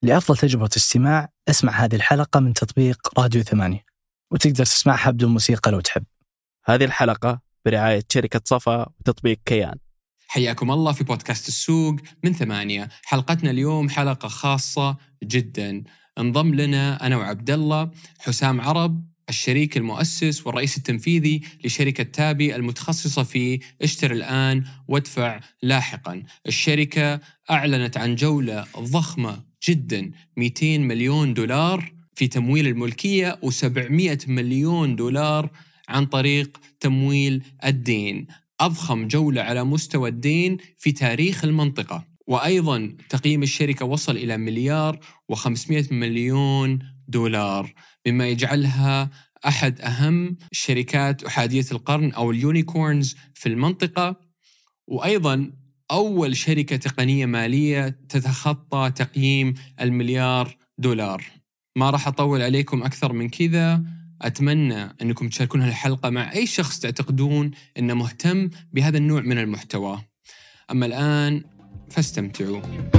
لأفضل تجربة استماع اسمع هذه الحلقة من تطبيق راديو 8، وتقدر تسمعها بدون موسيقى لو تحب. هذه الحلقة برعاية شركة صفا وتطبيق كيان. حياكم الله في بودكاست السوق من 8. حلقتنا اليوم حلقة خاصة جدا. انضم لنا أنا وعبد الله حسام عرب، الشريك المؤسس والرئيس التنفيذي لشركة تابي المتخصصة في اشتر الآن وادفع لاحقا. الشركة أعلنت عن جولة ضخمة جدا، 200 مليون دولار في تمويل الملكية و700 مليون دولار عن طريق تمويل الدين. أضخم جولة على مستوى الدين في تاريخ المنطقة. وأيضا تقييم الشركة وصل إلى 1,500 مليون دولار، مما يجعلها أحد أهم شركات أحادية القرن أو اليونيكورنز في المنطقة، وأيضا أول شركة تقنية مالية تتخطى تقييم $1,000,000,000. ما راح أطول عليكم أكثر من كذا. أتمنى أنكم تشاركون هالحلقة مع أي شخص تعتقدون أنه مهتم بهذا النوع من المحتوى. أما الآن فاستمتعوا.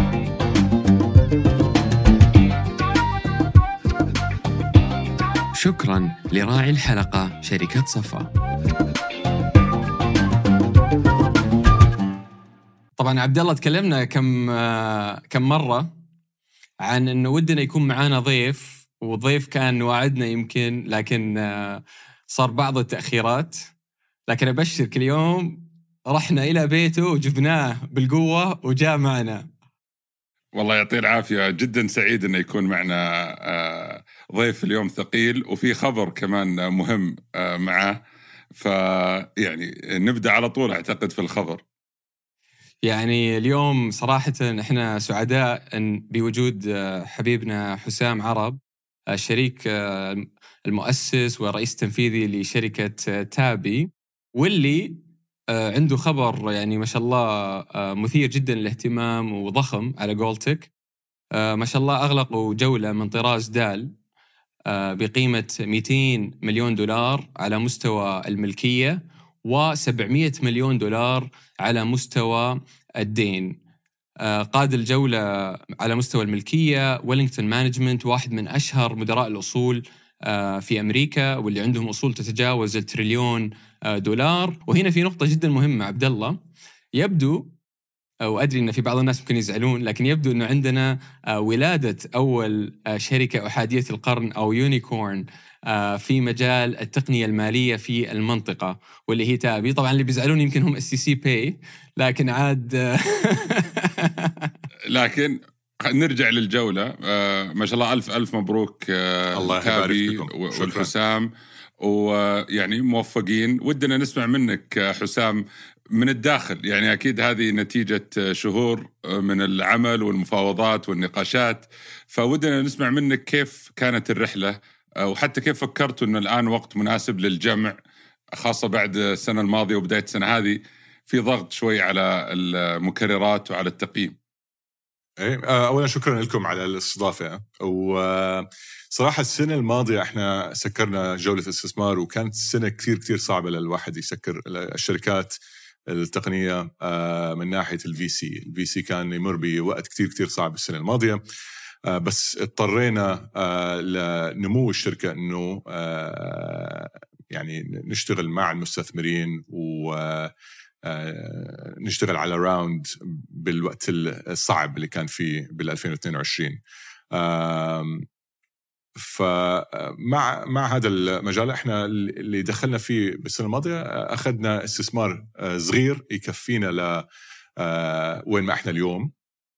شكرا لراعي الحلقة شركة صفا. طبعا عبد الله تكلمنا كم مرة عن أنه ودنا يكون معانا ضيف، وضيف كان وعدنا يمكن، لكن صار بعض التأخيرات. لكن أبشرك اليوم رحنا إلى بيته وجبناه بالقوة وجاء معنا. والله يعطيه العافية، جدا سعيد أنه يكون معنا ضيف اليوم ثقيل، وفي خبر كمان مهم معه. فيعني نبدأ على طول أعتقد في الخبر. يعني اليوم صراحة إحنا سعداء بوجود حبيبنا حسام عرب، الشريك المؤسس والرئيس التنفيذي لشركة تابي، واللي عنده خبر يعني ما شاء الله مثير جدا للاهتمام وضخم على قولتك. ما شاء الله أغلقوا جولة من طراز دال بقيمة 200 مليون دولار على مستوى الملكية و700 مليون دولار على مستوى الدين. قاد الجولة على مستوى الملكية ويلينغتون مانجمنت، واحد من أشهر مدراء الأصول في أمريكا، واللي عندهم أصول تتجاوز $1,000,000,000. وهنا في نقطة جدا مهمة عبد الله. يبدو، أو أدري أن في بعض الناس ممكن يزعلون، لكن يبدو أنه عندنا ولادة أول شركة أحادية القرن أو يونيكورن في مجال التقنية المالية في المنطقة، واللي هي تابي. طبعا اللي بيزعلون يمكن هم SCC Pay، لكن عاد لكن نرجع للجولة. ما شاء الله ألف مبروك تابي والحسام، ويعني موفقين. ودنا نسمع منك حسام من الداخل، يعني أكيد هذه نتيجة شهور من العمل والمفاوضات والنقاشات، فودنا نسمع منك كيف كانت الرحلة، وحتى كيف فكرتوا أنه الآن وقت مناسب للجمع، خاصة بعد السنة الماضية وبداية السنة هذه في ضغط شوي على المكررات وعلى التقييم. أولا شكرا لكم على الاستضافة. وصراحة السنة الماضية احنا سكرنا جولة استثمار، وكانت السنة كتير صعبة للواحد يسكر الشركات التقنية من ناحية الفي سي كان يمر بوقت كتير صعب السنة الماضية. بس اضطرينا لنمو الشركة انه يعني نشتغل مع المستثمرين نشتغل على راوند بالوقت الصعب اللي كان فيه بال2022. فمع هذا المجال احنا اللي دخلنا فيه بالسنة الماضية أخذنا استثمار صغير يكفينا وين ما احنا اليوم،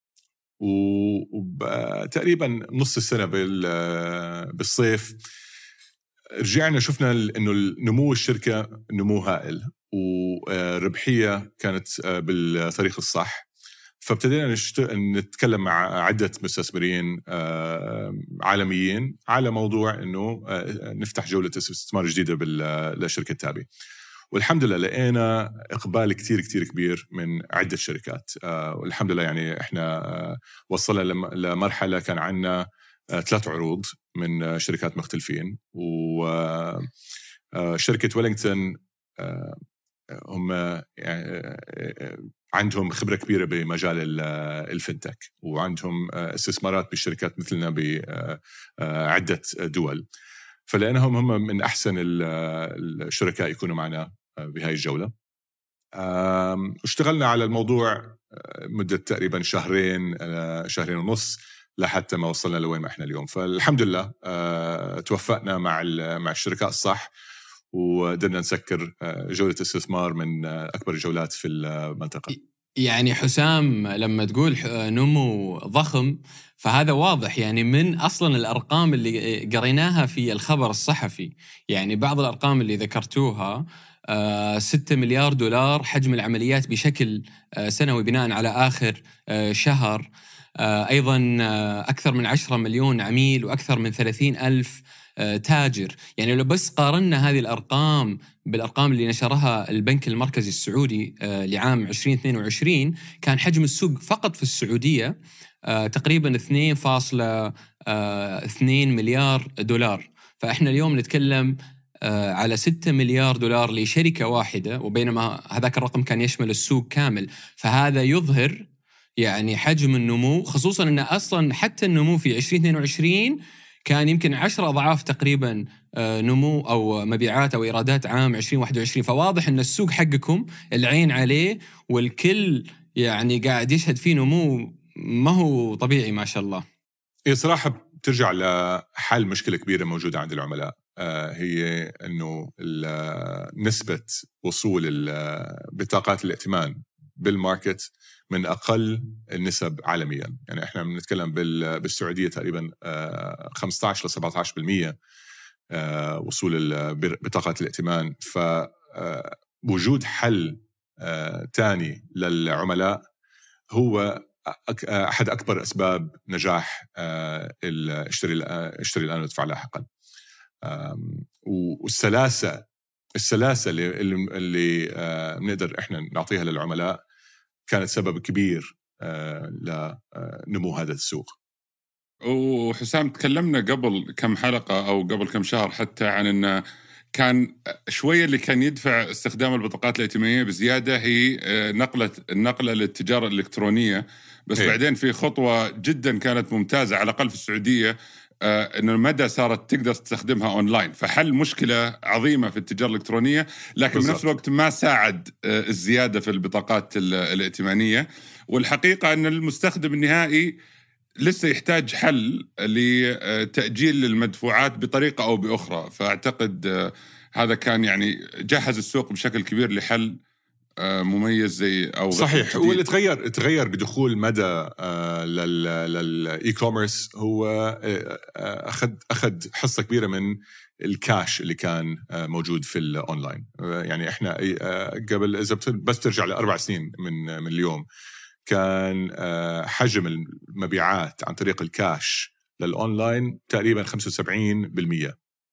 وتقريبا نص السنة بالصيف رجعنا شفنا انه نمو الشركة نمو هائل، وربحية كانت بالطريق الصح. فابتدينا نتكلم مع عدة مستثمرين عالميين على موضوع انه نفتح جولة استثمار جديدة لشركة تابي. والحمد لله لقينا إقبال كتير كبير من عدة شركات. والحمد لله يعني إحنا وصلنا لمرحلة كان عنا 3 عروض من شركات مختلفين. وشركة ويلينغتون هم يعني عندهم خبرة كبيرة بمجال الفنتك، وعندهم استثمارات بشركات مثلنا بعدة دول. فلأنهم هم من أحسن الشركاء يكونوا معنا بهاي الجولة. اشتغلنا على الموضوع مدة تقريبا شهرين ونص لحتى ما وصلنا لوين ما احنا اليوم. فالحمد لله توفقنا مع الشركاء الصح، وقدرنا نسكر جولة استثمار من أكبر الجولات في المنطقة. يعني حسام لما تقول نمو ضخم فهذا واضح يعني من أصلا الأرقام اللي قريناها في الخبر الصحفي. يعني بعض الأرقام اللي ذكرتوها 6 مليار دولار حجم العمليات بشكل سنوي بناء على آخر شهر. أيضا أكثر من 10 مليون عميل وأكثر من 30,000 تاجر. يعني لو بس قارنا هذه الأرقام بالأرقام اللي نشرها البنك المركزي السعودي لعام 2022 كان حجم السوق فقط في السعودية تقريبا 2.2 مليار دولار. فإحنا اليوم نتكلم على 6 مليار دولار لشركة واحدة، وبينما هذاك الرقم كان يشمل السوق كامل. فهذا يظهر يعني حجم النمو، خصوصا أن أصلا حتى النمو في 2022 كان يمكن 10 أضعاف تقريبا نمو أو مبيعات أو إيرادات عام 2021. فواضح أن السوق حقكم العين عليه والكل يعني قاعد يشهد فيه نمو ما هو طبيعي ما شاء الله. هي صراحة بترجع لحل مشكلة كبيرة موجودة عند العملاء، هي أنه نسبة وصول بطاقات الائتمان بالماركت من أقل النسب عالميا. يعني إحنا بنتكلم بالسعودية تقريبا 15 ل 17% وصول بطاقات الائتمان. فوجود حل تاني للعملاء هو أحد أكبر أسباب نجاح اشتري الآن وادفع لاحقا. والسلاسة اللي بنقدر إحنا نعطيها للعملاء كانت سبب كبير لنمو هذا السوق. وحسام تكلمنا قبل كم حلقة أو قبل كم شهر حتى عن أن كان شوية اللي كان يدفع استخدام البطاقات الائتمانية بزيادة هي النقلة للتجارة الإلكترونية. بس بعدين في خطوة جدا كانت ممتازة على الأقل في السعودية، أن المدى صارت تقدر تستخدمها أونلاين، فحل مشكلة عظيمة في التجارة الإلكترونية، لكن بنفس الوقت ما ساعد الزيادة في البطاقات الائتمانية. والحقيقة أن المستخدم النهائي لسه يحتاج حل لتأجيل المدفوعات بطريقة أو بأخرى. فأعتقد هذا كان يعني جهز السوق بشكل كبير لحل مميز زي أو صحيح. واللي تغير بدخول مدى للإي كوميرس هو أخذ حصة كبيرة من الكاش اللي كان موجود في الأونلاين. يعني إحنا قبل إذا بس ترجع ل4 سنين من اليوم كان حجم المبيعات عن طريق الكاش للأونلاين تقريبا 75%.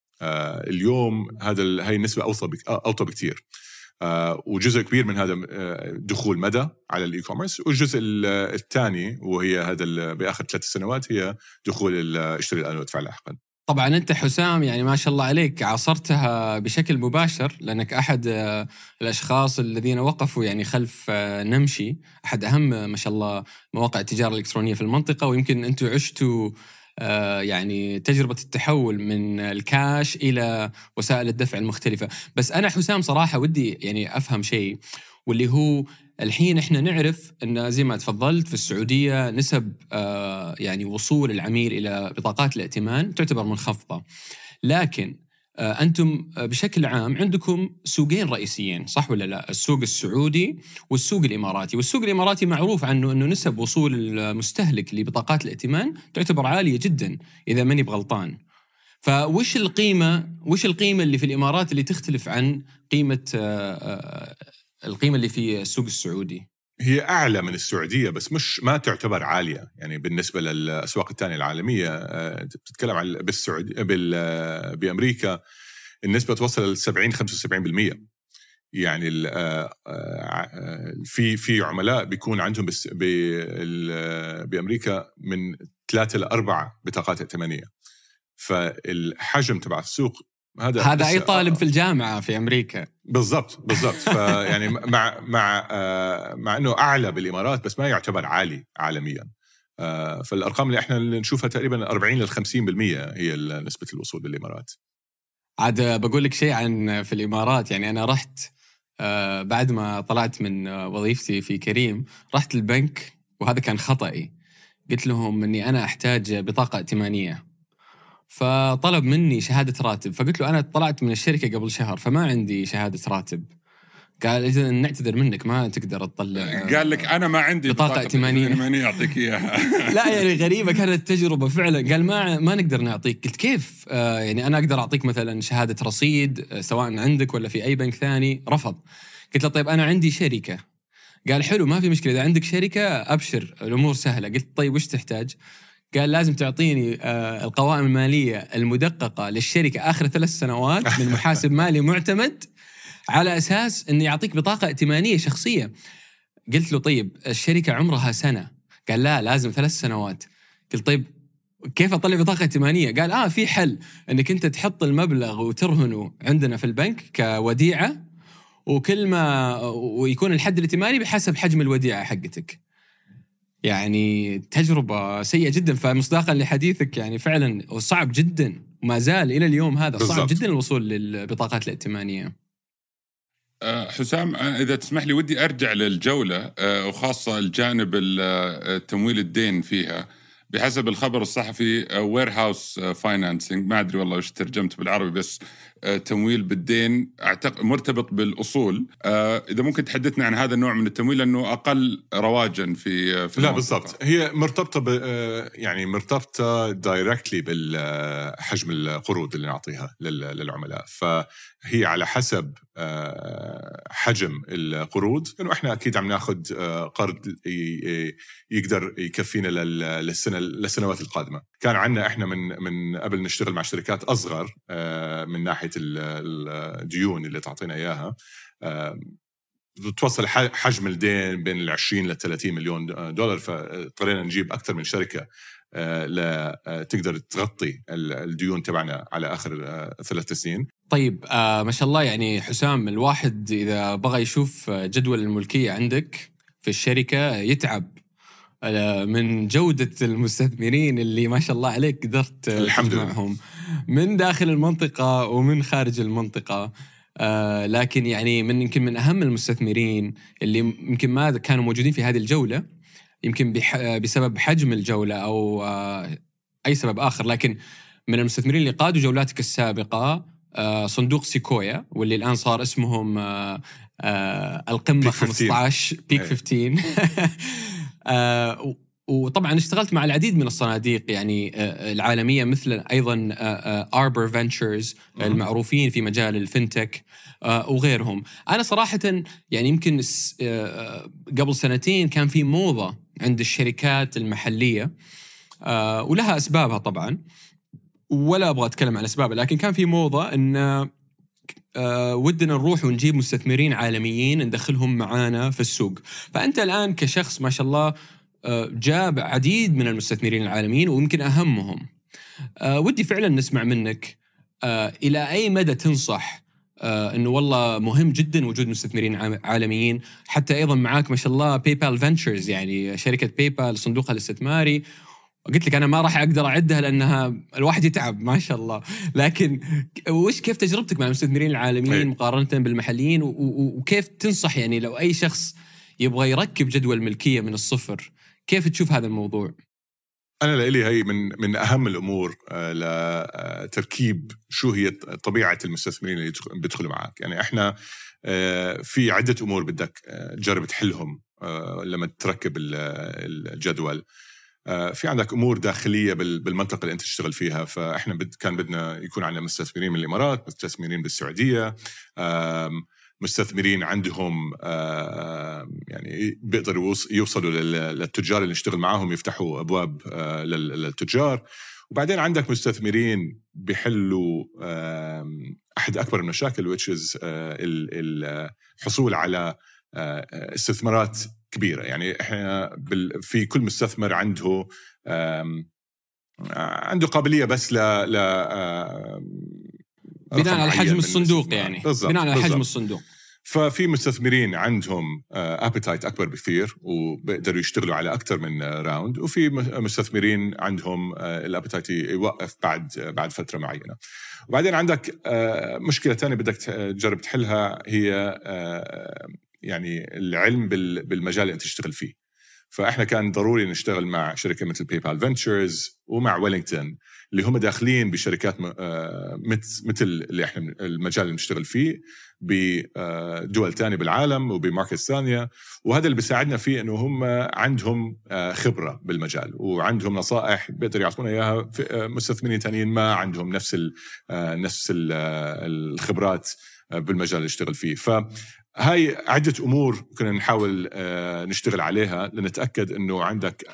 اليوم هاي النسبة أوطى بكتير. وجزء كبير من هذا دخول مدى على الإي كوميرس، والجزء الثاني وهي هذا اللي بآخر 3 سنوات هي دخول اشتري الآن وادفع لاحقا. طبعا أنت حسام يعني ما شاء الله عليك عاصرتها بشكل مباشر، لأنك أحد الأشخاص الذين وقفوا يعني خلف نمشي، أحد أهم ما شاء الله مواقع التجارة الإلكترونية في المنطقة. ويمكن أنتوا عشتوا يعني تجربة التحول من الكاش إلى وسائل الدفع المختلفة. بس أنا حسام صراحة ودي يعني أفهم شيء، واللي هو الحين إحنا نعرف أن زي ما تفضلت في السعودية نسب يعني وصول العميل إلى بطاقات الائتمان تعتبر منخفضة، لكن أنتم بشكل عام عندكم سوقين رئيسيين صح ولا لا؟ السوق السعودي والسوق الإماراتي. والسوق الإماراتي معروف عنه أنه نسب وصول المستهلك لبطاقات الائتمان تعتبر عالية جدا إذا ماني بغلطان. فوش القيمة اللي في الإمارات اللي تختلف عن قيمة القيمة اللي في السوق السعودي؟ هي أعلى من السعودية بس ما تعتبر عالية يعني بالنسبة للأسواق الثانية العالمية. بتتكلم عن بأمريكا النسبة توصل ل 70-75%. يعني في عملاء بيكون عندهم بأمريكا من 3 ل 4 بطاقات ائتمانية. فالحجم تبع السوق هذا أي طالب في الجامعة في أمريكا. بالضبط فيعني مع أنه أعلى بالإمارات بس ما يعتبر عالي عالميا. فالأرقام اللي احنا نشوفها تقريبا 40-50% هي نسبة الوصول بالإمارات. عاد بقول لك شيء عن في الإمارات، يعني أنا رحت بعد ما طلعت من وظيفتي في كريم رحت البنك، وهذا كان خطأي. قلت لهم أني أنا أحتاج بطاقة ائتمانية، فطلب مني شهادة راتب، فقلت له أنا طلعت من الشركة قبل شهر فما عندي شهادة راتب. قال إذا نعتذر منك ما تقدر تطلع. قال لك أنا ما عندي بطاقة ائتمانية يعطيك إياها. لا يعني غريبة كانت التجربة فعلا. قال ما نقدر نعطيك. قلت كيف؟ يعني أنا أقدر أعطيك مثلا شهادة رصيد سواء عندك ولا في أي بنك ثاني. رفض. قلت له طيب أنا عندي شركة. قال حلو ما في مشكلة، إذا عندك شركة أبشر الأمور سهلة. قلت طيب وش تحتاج؟ قال لازم تعطيني القوائم المالية المدققة للشركة آخر 3 سنوات من محاسب مالي معتمد، على أساس أني يعطيك بطاقة ائتمانية شخصية. قلت له طيب الشركة عمرها سنة. قال لا لازم 3 سنوات. قلت طيب كيف أطلع بطاقة ائتمانية؟ قال في حل أنك أنت تحط المبلغ وترهنه عندنا في البنك كوديعة، وكل ما ويكون الحد الائتماني بحسب حجم الوديعة حقتك. يعني تجربة سيئة جدا. فمصداقا لحديثك يعني فعلا صعب جدا، وما زال إلى اليوم هذا بالضبط. صعب جدا الوصول للبطاقات الائتمانية. حسام إذا تسمح لي ودي أرجع للجولة وخاصة الجانب التمويل الدين فيها. بحسب الخبر الصحفي warehouse financing، ما أدري والله وش ترجمت بالعربي، بس تمويل بالدين أعتقد مرتبط بالأصول. إذا ممكن تحدثنا عن هذا النوع من التمويل لأنه أقل رواجا في لا بالضبط. هي مرتبطة يعني مرتبطة دايركتلي بالحجم القروض اللي نعطيها للعملاء. فهي على حسب حجم القروض، لأنه إحنا أكيد عم ناخد قرض يقدر يكفينا للسنوات القادمة. كان عنا إحنا من قبل نشتغل مع شركات أصغر من ناحية الديون اللي تعطينا إياها، توصل حجم الدين بين 20 ل 30 مليون دولار. فاضطرينا نجيب أكثر من شركة تقدر تغطي الديون تبعنا على آخر 3 سنين. طيب ما شاء الله. يعني حسام، الواحد إذا بغى يشوف جدول الملكية عندك في الشركة يتعب من جودة المستثمرين اللي ما شاء الله عليك قدرت تجمعهم من داخل المنطقة ومن خارج المنطقة. لكن يعني يمكن من أهم المستثمرين اللي يمكن ما كانوا موجودين في هذه الجولة، يمكن بسبب حجم الجولة أو أي سبب آخر، لكن من المستثمرين اللي قادوا جولاتك السابقة صندوق سيكويا، واللي الآن صار اسمهم القمة 15 بيك 15. وطبعا اشتغلت مع العديد من الصناديق يعني العالمية، مثل أيضا Arbor Ventures المعروفين في مجال الفنتك وغيرهم. أنا صراحة يعني يمكن قبل 2 سنين كان في موضة عند الشركات المحلية، ولها أسبابها طبعا ولا أبغى أتكلم عن أسبابها، لكن كان في موضة إن ودنا نروح ونجيب مستثمرين عالميين ندخلهم معانا في السوق. فأنت الآن كشخص ما شاء الله جاب عديد من المستثمرين العالميين ويمكن أهمهم، ودي فعلا نسمع منك إلى أي مدى تنصح أنه والله مهم جدا وجود مستثمرين عالميين. حتى أيضا معاك ما شاء الله PayPal Ventures، يعني شركة PayPal صندوقها الاستثماري. قلت لك أنا ما راح أقدر أعدها لأنها الواحد يتعب ما شاء الله، لكن كيف تجربتك مع المستثمرين العالميين مقارنة بالمحليين، وكيف تنصح يعني لو أي شخص يبغى يركب جدول ملكية من الصفر، كيف تشوف هذا الموضوع؟ أنا لإلي هي من أهم الأمور لتركيب شو هي طبيعة المستثمرين اللي بيدخلوا معك. يعني إحنا في عدة أمور بدك تجرب تحلهم لما تركب الجدول. في عندك أمور داخلية بالمنطقة اللي أنت تشتغل فيها. فإحنا كان بدنا يكون عندنا مستثمرين من الإمارات، مستثمرين بالسعودية، مستثمرين عندهم يعني بيقدروا يوصلوا للتجار اللي نشتغل معاهم، يفتحوا أبواب للتجار. وبعدين عندك مستثمرين بيحلوا أحد أكبر المشاكل which is الحصول على استثمارات كبيرة. يعني إحنا في كل مستثمر عنده قابلية بس بناء على حجم الصندوق يعني بناء على حجم الصندوق. ففي مستثمرين عندهم ابيتايت اكبر بكثير وبيقدروا يشتغلوا على اكثر من راوند، وفي مستثمرين عندهم الابيتايت يوقف بعد فتره معينه. وبعدين عندك مشكله ثانيه بدك تجرب تحلها، هي يعني العلم بالمجال اللي انت تشتغل فيه. فاحنا كان ضروري نشتغل مع شركه مثل باي بال فينتشرز ومع ويلينغتون اللي هم داخلين بشركات مثل اللي احنا المجال اللي نشتغل فيه بدول تانية بالعالم وبماركت ثانية. وهذا اللي بيساعدنا فيه انه هم عندهم خبرة بالمجال وعندهم نصائح بيقدر يعطونا اياها مستثمرين تانيين ما عندهم نفس الخبرات بالمجال اللي اشتغل فيه. فهاي عدة امور كنا نحاول نشتغل عليها لنتأكد انه عندك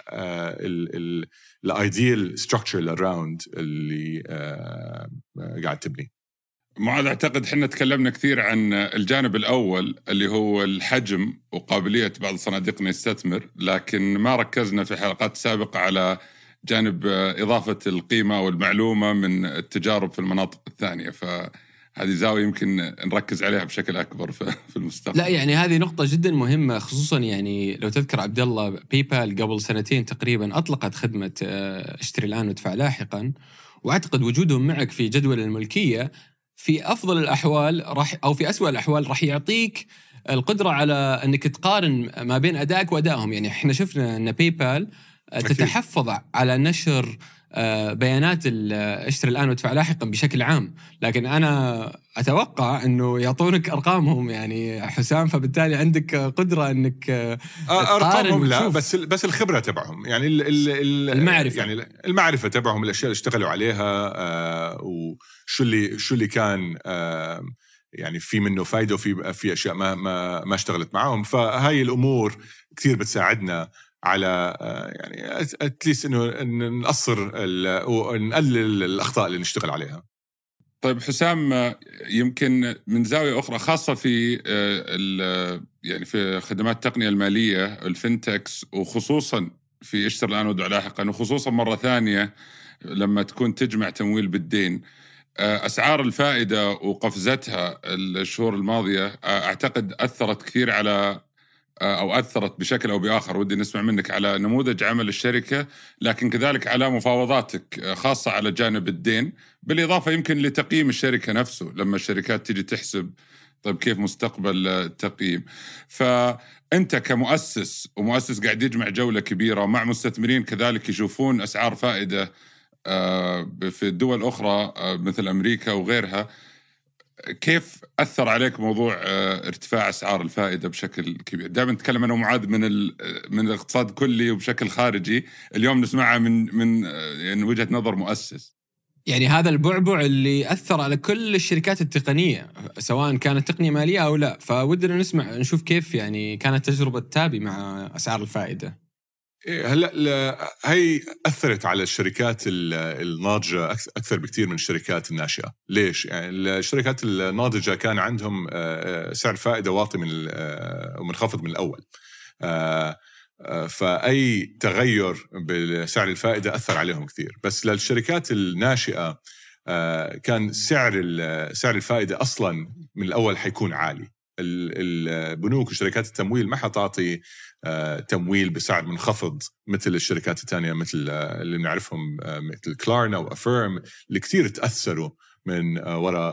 الايديال ستراكشر للراوند اللي قاعد تبني. معاذ، أعتقد حنا تكلمنا كثير عن الجانب الأول اللي هو الحجم وقابلية بعض الصناديق يستثمر، لكن ما ركزنا في حلقات سابقة على جانب إضافة القيمة والمعلومة من التجارب في المناطق الثانية. فهذه زاوية يمكن نركز عليها بشكل أكبر في المستقبل. لا يعني هذه نقطة جدا مهمة، خصوصا يعني لو تذكر عبد الله، باي بال قبل سنتين تقريبا أطلقت خدمة اشتري الآن وادفع لاحقا، وأعتقد وجودهم معك في جدول الملكية في أفضل الأحوال أو في أسوأ الأحوال راح يعطيك القدرة على أنك تقارن ما بين أدائك وأدائهم. يعني إحنا شفنا أن باي بال تتحفظ على نشر بيانات اشتري الآن وادفع لاحقا بشكل عام، لكن أنا أتوقع أنه يعطونك أرقامهم يعني حسام، فبالتالي عندك قدرة أنك أرقامهم لا بس الخبرة تبعهم، يعني المعرفة، يعني المعرفة تبعهم، الأشياء اللي اشتغلوا عليها وشو اللي كان يعني في منه فايدة وفي أشياء ما اشتغلت معهم. فهاي الأمور كثير بتساعدنا على يعني اتليست انه نقصر ونقلل الاخطاء اللي نشتغل عليها. طيب حسام، يمكن من زاويه اخرى خاصه في يعني في خدمات التقنيه الماليه الفينتكس، وخصوصا في اشتري الان وادفع لاحقا، وخصوصا مره ثانيه لما تكون تجمع تمويل بالدين، اسعار الفائده وقفزتها الشهور الماضيه اعتقد اثرت كثير على أو أثرت بشكل أو بآخر. ودي نسمع منك على نموذج عمل الشركة، لكن كذلك على مفاوضاتك خاصة على جانب الدين، بالإضافة يمكن لتقييم الشركة نفسه لما الشركات تيجي تحسب طيب كيف مستقبل التقييم. فأنت كمؤسس ومؤسس قاعد يجمع جولة كبيرة مع مستثمرين كذلك يشوفون أسعار فائدة في الدول الأخرى مثل أمريكا وغيرها، كيف أثر عليك موضوع ارتفاع أسعار الفائدة بشكل كبير؟ دائما نتكلم أنا ومعاذ من الاقتصاد كلي وبشكل خارجي، اليوم نسمعها من يعني وجهة نظر مؤسس. يعني هذا البعبع اللي أثر على كل الشركات التقنية سواء كانت تقنية مالية أو لا، فودنا نشوف كيف يعني كانت تجربة تابي مع أسعار الفائدة. هلا هي أثرت على الشركات الناضجة أكثر بكتير من الشركات الناشئة. ليش؟ يعني الشركات الناضجة كان عندهم سعر فائدة واطي ومنخفض من الأول، فأي تغير بسعر الفائدة أثر عليهم كثير. بس للشركات الناشئة كان سعر الفائدة أصلاً من الأول حيكون عالي. البنوك وشركات التمويل ما حتعطي تمويل بسعر منخفض مثل الشركات الثانية مثل اللي نعرفهم مثل كلارنا وأفيرم اللي كتير تأثروا من وراء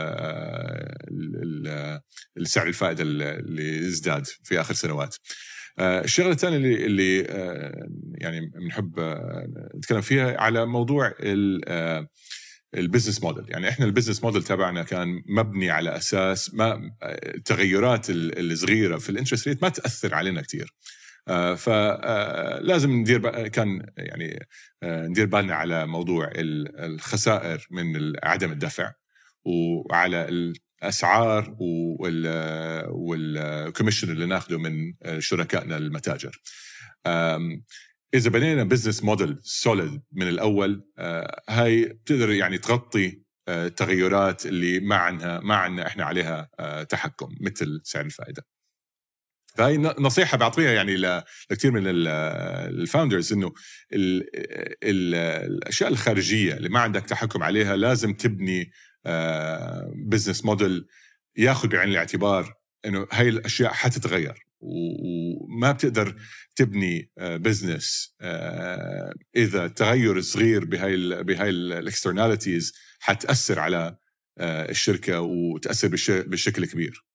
السعر الفائدة اللي ازداد في آخر سنوات. الشغلة الثانية اللي يعني بنحب نتكلم فيها على موضوع البيزنس موديل. يعني احنا البيزنس موديل تبعنا كان مبني على اساس ما التغيرات الصغيره في الانترست ريت ما تاثر علينا كتير، فلازم ندير بالنا على موضوع الخسائر من عدم الدفع، وعلى الاسعار والكوميشن اللي ناخده من شركائنا المتاجر. إذا بنينا بزنس موديل سوليد من الأول، هاي بتقدر يعني تغطي التغيرات اللي ما عنا إحنا عليها تحكم مثل سعر الفائدة. فهي نصيحة بعطيها يعني لكثير من الفاوندرز، إنه الأشياء الخارجية اللي ما عندك تحكم عليها لازم تبني بزنس موديل ياخذ بعين الاعتبار إنه هاي الأشياء حتتغير، وما بتقدر تبني بزنس إذا تغير صغير بهاي الاكسترناليتيز حتأثر على الشركة وتأثر بشكل كبير.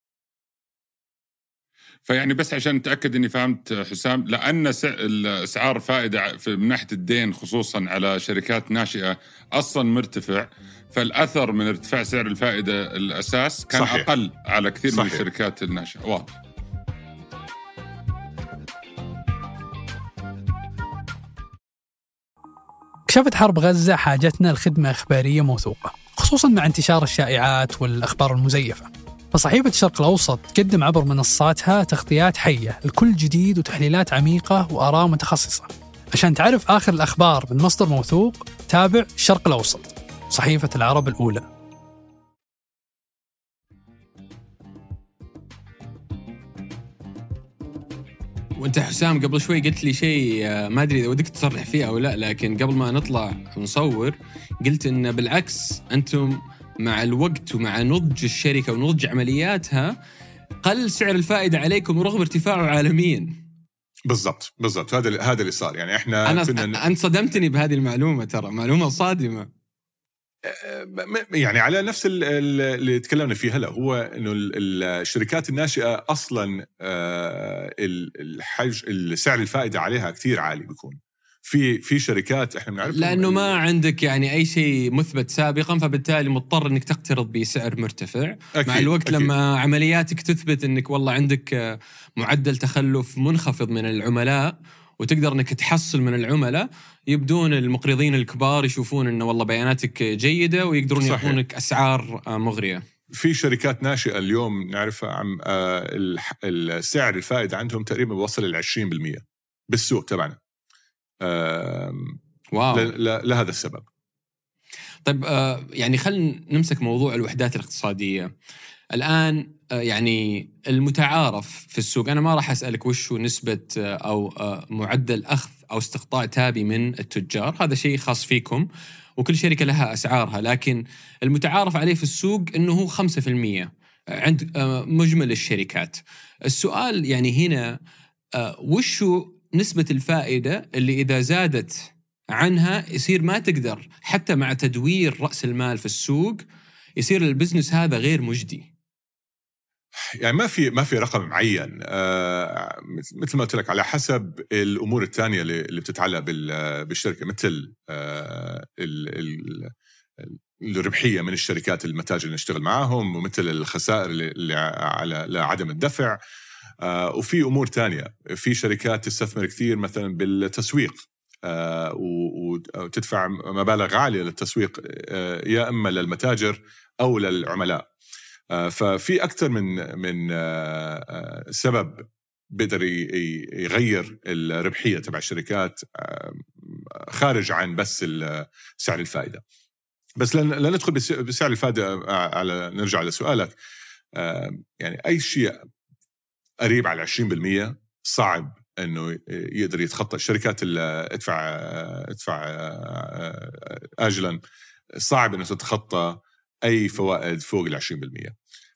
فيعني بس عشان نتأكد إني فهمت حسام، لأن أسعار الفائدة من ناحية الدين خصوصا على شركات ناشئة أصلا مرتفع، فالأثر من ارتفاع سعر الفائدة الأساس كان صحيح. أقل على كثير صحيح. من الشركات الناشئة. واضح. كشفت حرب غزة حاجتنا لخدمة إخبارية موثوقة، خصوصاً مع انتشار الشائعات والأخبار المزيفة. فصحيفة الشرق الأوسط تقدم عبر منصاتها تغطيات حية لكل جديد وتحليلات عميقة وآراء متخصصة. عشان تعرف آخر الأخبار من مصدر موثوق، تابع الشرق الأوسط، صحيفة العرب الأولى. وانت حسام قبل شوي قلت لي شيء ما أدري إذا ودك تصرح فيه أو لا، لكن قبل ما نطلع ونصور قلت إن بالعكس أنتم مع الوقت ومع نضج الشركة ونضج عملياتها قل سعر الفائدة عليكم رغم ارتفاعه عالميا. بالضبط هذا اللي صار. يعني احنا أنت صدمتني بهذه المعلومة، ترى معلومة صادمة. يعني على نفس اللي تكلمنا فيه هلا، هو انه الشركات الناشئة اصلا السعر الفائدة عليها كتير عالي بيكون. في شركات احنا بنعرف لانه ما عندك يعني اي شيء مثبت سابقا، فبالتالي مضطر انك تقترض بسعر مرتفع. مع الوقت أكيد. لما عملياتك تثبت انك والله عندك معدل تخلف منخفض من العملاء وتقدر انك تحصل من العملاء، يبدون المقرضين الكبار يشوفون انه والله بياناتك جيدة ويقدرون يعطونك اسعار مغرية. في شركات ناشئة اليوم نعرفها عم السعر الفائدة عندهم تقريبا بوصل 20% بالسوق تبعنا. واو. لهذا السبب. طيب يعني خلينا نمسك موضوع الوحدات الاقتصادية الآن. يعني المتعارف في السوق، أنا ما راح أسألك وش نسبة أو معدل أخذ أو استقطاع تابي من التجار، هذا شيء خاص فيكم وكل شركة لها أسعارها، لكن المتعارف عليه في السوق أنه هو 5% عند مجمل الشركات. السؤال يعني هنا وشو نسبة الفائدة اللي إذا زادت عنها يصير ما تقدر حتى مع تدوير رأس المال في السوق يصير البزنس هذا غير مجدي؟ يعني ما في رقم معين، مثل ما قلت لك على حسب الأمور الثانية اللي بتتعلق بالشركة، مثل الربحية من الشركات المتاجر اللي نشتغل معاهم، ومثل الخسائر اللي على لعدم الدفع. وفي أمور تانية، في شركات تستثمر كثير مثلا بالتسويق وتدفع مبالغ عالية للتسويق، يا إما للمتاجر أو للعملاء. ففي أكثر من سبب بيقدر يغير الربحية تبع الشركات خارج عن بس سعر الفائدة. بس لا ندخل بسعر الفائدة، نرجع لسؤالك. يعني أي شيء قريب على 20% صعب انه يقدر يتخطى. الشركات اللي ادفع آجلا صعب انه تتخطى اي فوائد فوق 20%.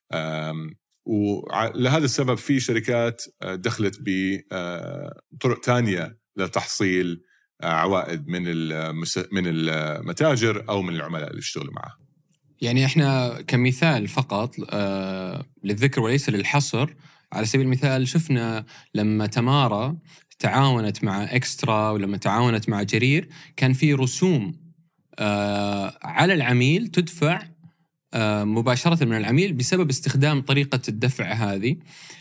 ولهذا السبب في شركات دخلت بطرق تانية لتحصيل عوائد من المتاجر او من العملاء اللي يشتغلوا معها. يعني احنا كمثال فقط للذكر وليس للحصر، على سبيل المثال شفنا لما تمارا تعاونت مع إكسترا ولما تعاونت مع جرير كان في رسوم على العميل تدفع مباشرة من العميل بسبب استخدام طريقة الدفع هذه.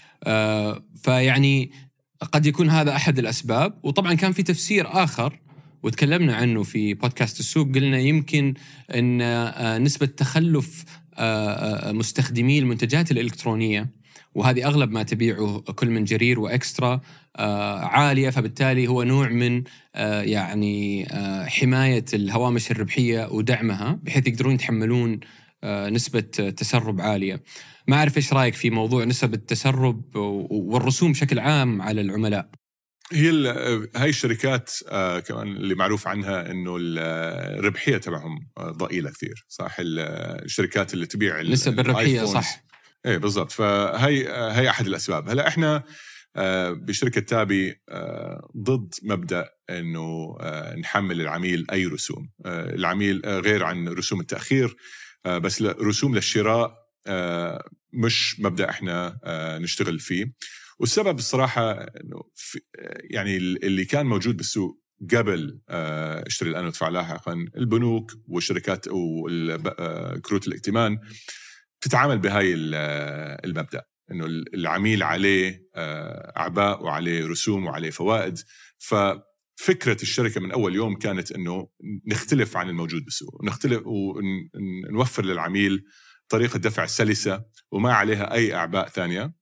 فيعني قد يكون هذا أحد الأسباب. وطبعا كان في تفسير آخر وتكلمنا عنه في بودكاست السوق، قلنا يمكن أن نسبة تخلف مستخدمي المنتجات الإلكترونية، وهذه أغلب ما تبيعه كل من جرير وإكسترا، عالية، فبالتالي هو نوع من يعني حماية الهوامش الربحية ودعمها بحيث يقدرون يتحملون نسبة تسرب عالية. ما أعرف إيش رأيك في موضوع نسب التسرب والرسوم بشكل عام على العملاء؟ هاي الشركات كمان اللي معروف عنها إنه الربحية تبعهم ضئيلة كثير، صح؟ الشركات اللي تبيع نسب الربحية صح. إيه بالضبط. فهي أحد الأسباب. هلا إحنا بشركة تابي ضد مبدأ إنه نحمل العميل أي رسوم. العميل غير عن رسوم التأخير، بس رسوم للشراء مش مبدأ إحنا نشتغل فيه. والسبب الصراحة إنه يعني اللي كان موجود بالسوق قبل اشتري الآن وادفع لاحقا، البنوك والشركات وكروت الائتمان تتعامل بهاي المبدأ إنه العميل عليه أعباء وعليه رسوم وعليه فوائد. ففكرة الشركة من أول يوم كانت إنه نختلف عن الموجود بالسوق، نختلف ونوفر للعميل طريقة دفع سلسة وما عليها أي أعباء ثانية.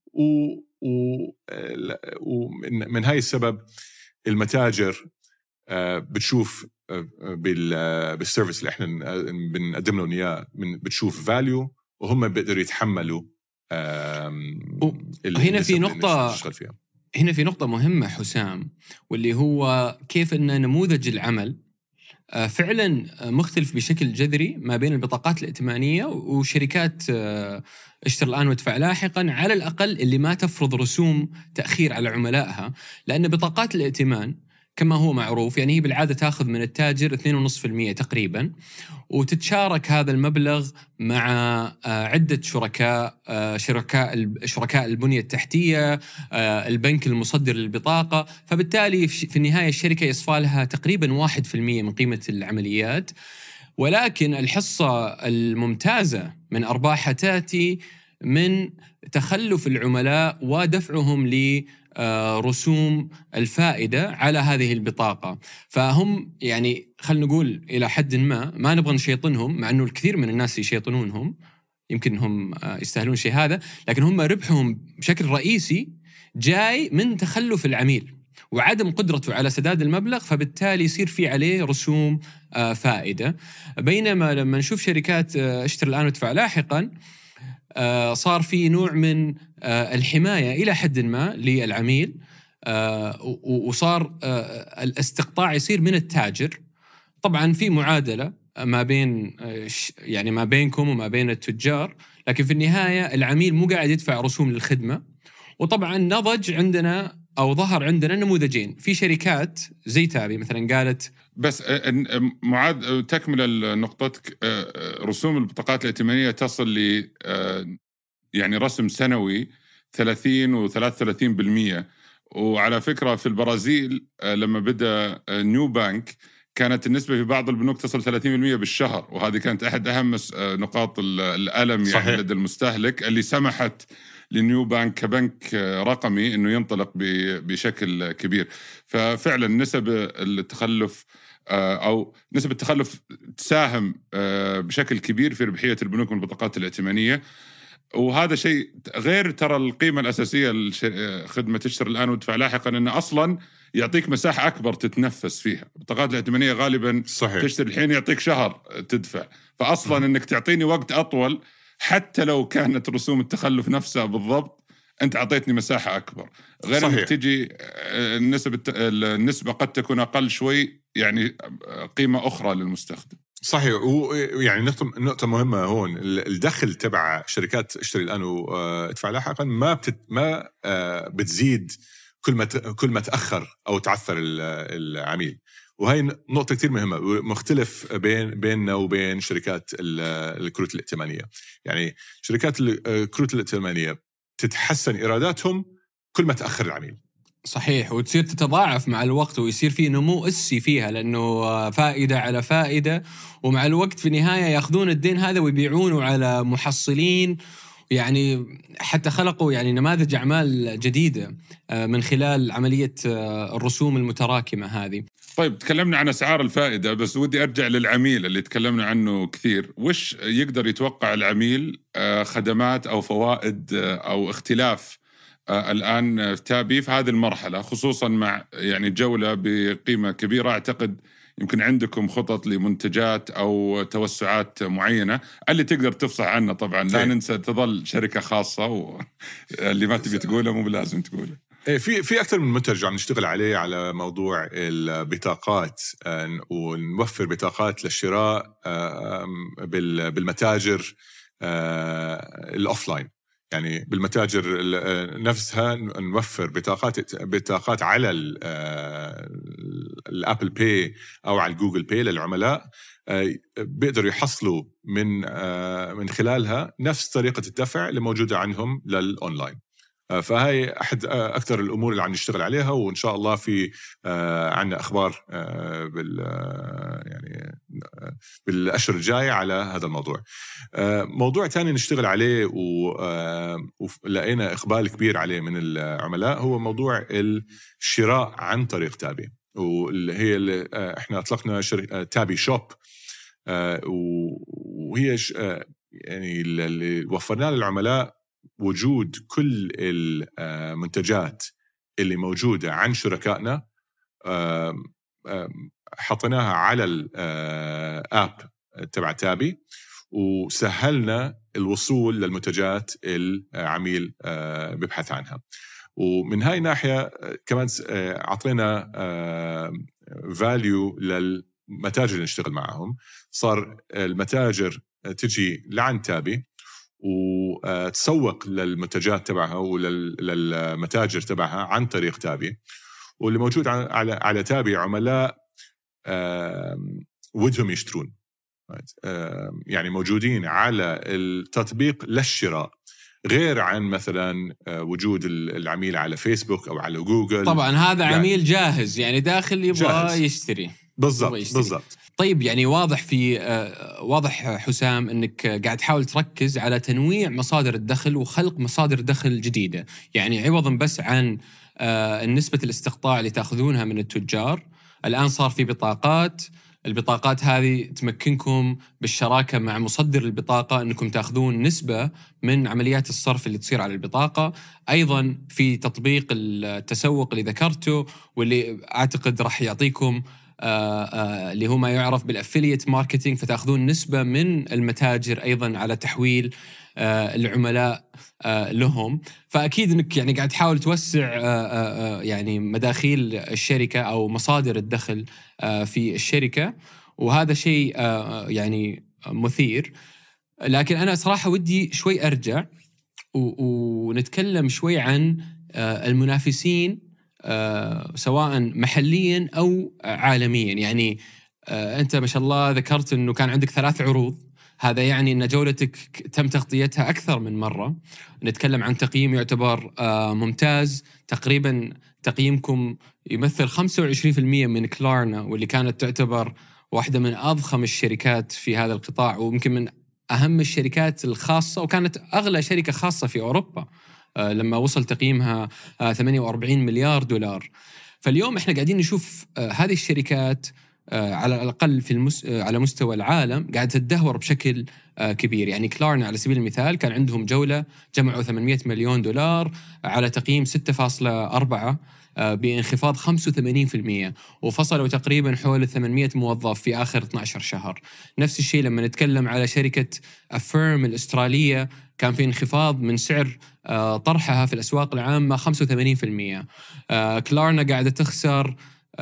ومن هاي السبب المتاجر بتشوف بالسيرفيس اللي احنا بنقدم لهم اياه، بتشوف فاليو وهم بيقدروا يتحملوا. هنا في نقطة مهمة حسام، واللي هو كيف أن نموذج العمل فعلا مختلف بشكل جذري ما بين البطاقات الائتمانية وشركات اشتر الآن وادفع لاحقا، على الأقل اللي ما تفرض رسوم تأخير على عملائها. لأن بطاقات الائتمان كما هو معروف يعني هي بالعادة تأخذ من التاجر 2.5% تقريبا، وتتشارك هذا المبلغ مع عدة شركاء البنية التحتية، البنك المصدر للبطاقة. فبالتالي في النهاية الشركة يصفى لها تقريبا 1% من قيمة العمليات، ولكن الحصة الممتازة من أرباحها تأتي من تخلف العملاء ودفعهم لرسوم الفائدة على هذه البطاقة. فهم يعني خلنا نقول إلى حد ما نبغى نشيطنهم، مع أنه الكثير من الناس يشيطنونهم، يمكن هم يستاهلون شيء هذا، لكن هم ربحهم بشكل رئيسي جاي من تخلف العميل وعدم قدرته على سداد المبلغ، فبالتالي يصير في عليه رسوم فائدة. بينما لما نشوف شركات اشتر الآن وادفع لاحقا صار في نوع من الحماية إلى حد ما للعميل، وصار الاستقطاع يصير من التاجر. طبعا في معادلة ما بينكم وما بين التجار، لكن في النهاية العميل مو قاعد يدفع رسوم للخدمة. وطبعا نضج عندنا أو ظهر عندنا نموذجين في شركات زي تابي مثلا قالت بس تكمل نقطتك. رسوم البطاقات الائتمانية تصل ل يعني رسم سنوي 30 و33%. وعلى فكرة في البرازيل لما بدأ نيو بانك كانت النسبة في بعض البنوك تصل 30% بالشهر، وهذه كانت أحد أهم نقاط الألم يعني لدى المستهلك اللي سمحت لنيو بانك كبنك رقمي إنه ينطلق بشكل كبير. ففعلا نسب التخلف أو نسب التخلف تساهم بشكل كبير في ربحية البنوك من البطاقات الائتمانية. وهذا شيء غير ترى القيمة الأساسية لخدمة اشتر الآن وادفع لاحقا، إنه أصلا يعطيك مساحة أكبر تتنفس فيها. البطاقات الائتمانية غالبا صحيح. تشتري الحين يعطيك شهر تدفع، فأصلا إنك تعطيني وقت أطول حتى لو كانت رسوم التخلف نفسها بالضبط، أنت عطيتني مساحة أكبر. غير صحيح. إنك تجي النسبة قد تكون أقل شوي، يعني قيمة أخرى للمستخدم. صحيح. ويعني نقطة مهمة هون، الدخل تبع شركات اشتري الآن وادفع لاحقا ما بتزيد كل ما تأخر أو تعثر العميل. وهي نقطة كتير مهمة، مختلف بيننا وبين شركات الكروت الائتمانية. يعني شركات الكروت الائتمانية تتحسن إيراداتهم كل ما تأخر العميل. صحيح، وتصير تتضاعف مع الوقت ويصير في نمو أسي فيها، لأنه فائدة على فائدة، ومع الوقت في النهاية يأخذون الدين هذا ويبيعونه على محصلين. يعني حتى خلقوا يعني نماذج أعمال جديدة من خلال عملية الرسوم المتراكمة هذه. طيب تكلمنا عن أسعار الفائدة، بس ودي أرجع للعميل اللي تكلمنا عنه كثير. وش يقدر يتوقع العميل خدمات أو فوائد أو اختلاف الآن تابي في هذه المرحلة، خصوصا مع يعني جولة بقيمة كبيرة؟ أعتقد يمكن عندكم خطط لمنتجات أو توسعات معينة اللي تقدر تفصح عنها. طبعا لا ننسى تظل شركة خاصة، واللي ما تبي تقوله مو بلازم تقوله. في أكثر من منتج عم نشتغل عليه على موضوع البطاقات، ونوفر بطاقات للشراء بالمتاجر الأوفلاين. يعني بالمتاجر نفسها نوفر بطاقات على الأبل باي أو على الجوجل باي للعملاء، بيقدروا يحصلوا من خلالها نفس طريقة الدفع اللي موجودة عندهم للأونلاين. فهي أحد أكثر الأمور اللي عم نشتغل عليها، وإن شاء الله في عنا أخبار يعني بالأشهر الجاية على هذا الموضوع. موضوع تاني نشتغل عليه ولقينا إقبال كبير عليه من العملاء هو موضوع الشراء عن طريق تابي، واللي هي اللي إحنا أطلقنا تابي شوب، وهي يعني اللي وفرنا للعملاء وجود كل المنتجات اللي موجودة عن شركائنا، حطيناها على الآب تبع تابي، وسهلنا الوصول للمنتجات العميل ببحث عنها. ومن هاي الناحية كمان عطينا فاليو للمتاجر اللي نشتغل معهم. صار المتاجر تجي لعن تابي وتسوق للمنتجات تبعها وللمتاجر تبعها عن طريق تابي، واللي موجود على تابي عملاء ودهم يشترون، يعني موجودين على التطبيق للشراء، غير عن مثلا وجود العميل على فيسبوك أو على جوجل. طبعا هذا يعني عميل جاهز، يعني داخل يبغى يشتري. بالضبط. طيب يعني واضح حسام أنك قاعد تحاول تركز على تنويع مصادر الدخل وخلق مصادر دخل جديدة، يعني عوضاً بس عن نسبة الاستقطاع اللي تأخذونها من التجار. الآن صار في البطاقات هذه تمكنكم بالشراكة مع مصدر البطاقة أنكم تأخذون نسبة من عمليات الصرف اللي تصير على البطاقة. أيضاً في تطبيق التسوق اللي ذكرته واللي أعتقد راح يعطيكم اللي هو ما يعرف بالأفيليت ماركتينج، فتأخذون نسبة من المتاجر أيضاً على تحويل العملاء لهم. فأكيد أنك يعني قاعد تحاول توسع يعني مداخيل الشركة أو مصادر الدخل في الشركة، وهذا شيء يعني مثير. لكن أنا صراحة ودي شوي أرجع ونتكلم شوي عن المنافسين سواء محليا أو عالميا. يعني أنت ما شاء الله ذكرت أنه كان عندك 3 عروض، هذا يعني أن جولتك تم تغطيتها أكثر من مرة. نتكلم عن تقييم يعتبر ممتاز، تقريبا تقييمكم يمثل 25% من كلارنا، واللي كانت تعتبر واحدة من أضخم الشركات في هذا القطاع، ويمكن من أهم الشركات الخاصة، وكانت أغلى شركة خاصة في أوروبا لما وصل تقييمها 48 مليار دولار. فاليوم احنا قاعدين نشوف هذه الشركات على الأقل على مستوى العالم قاعدة تدهور بشكل كبير. يعني كلارنا على سبيل المثال كان عندهم جولة جمعوا 800 مليون دولار على تقييم 6.4 بانخفاض 85%، وفصلوا تقريبا حول 800 موظف في آخر 12 شهر. نفس الشيء لما نتكلم على شركة أفيرم الأسترالية، كان في انخفاض من سعر طرحها في الأسواق العامة 85%. كلارنا قاعدة تخسر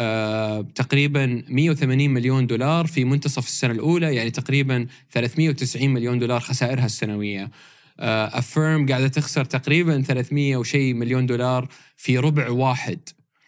تقريبا 180 مليون دولار في منتصف السنة الأولى، يعني تقريبا 390 مليون دولار خسائرها السنوية. أفيرم قاعدة تخسر تقريبا 300 وشيء مليون دولار في ربع واحد.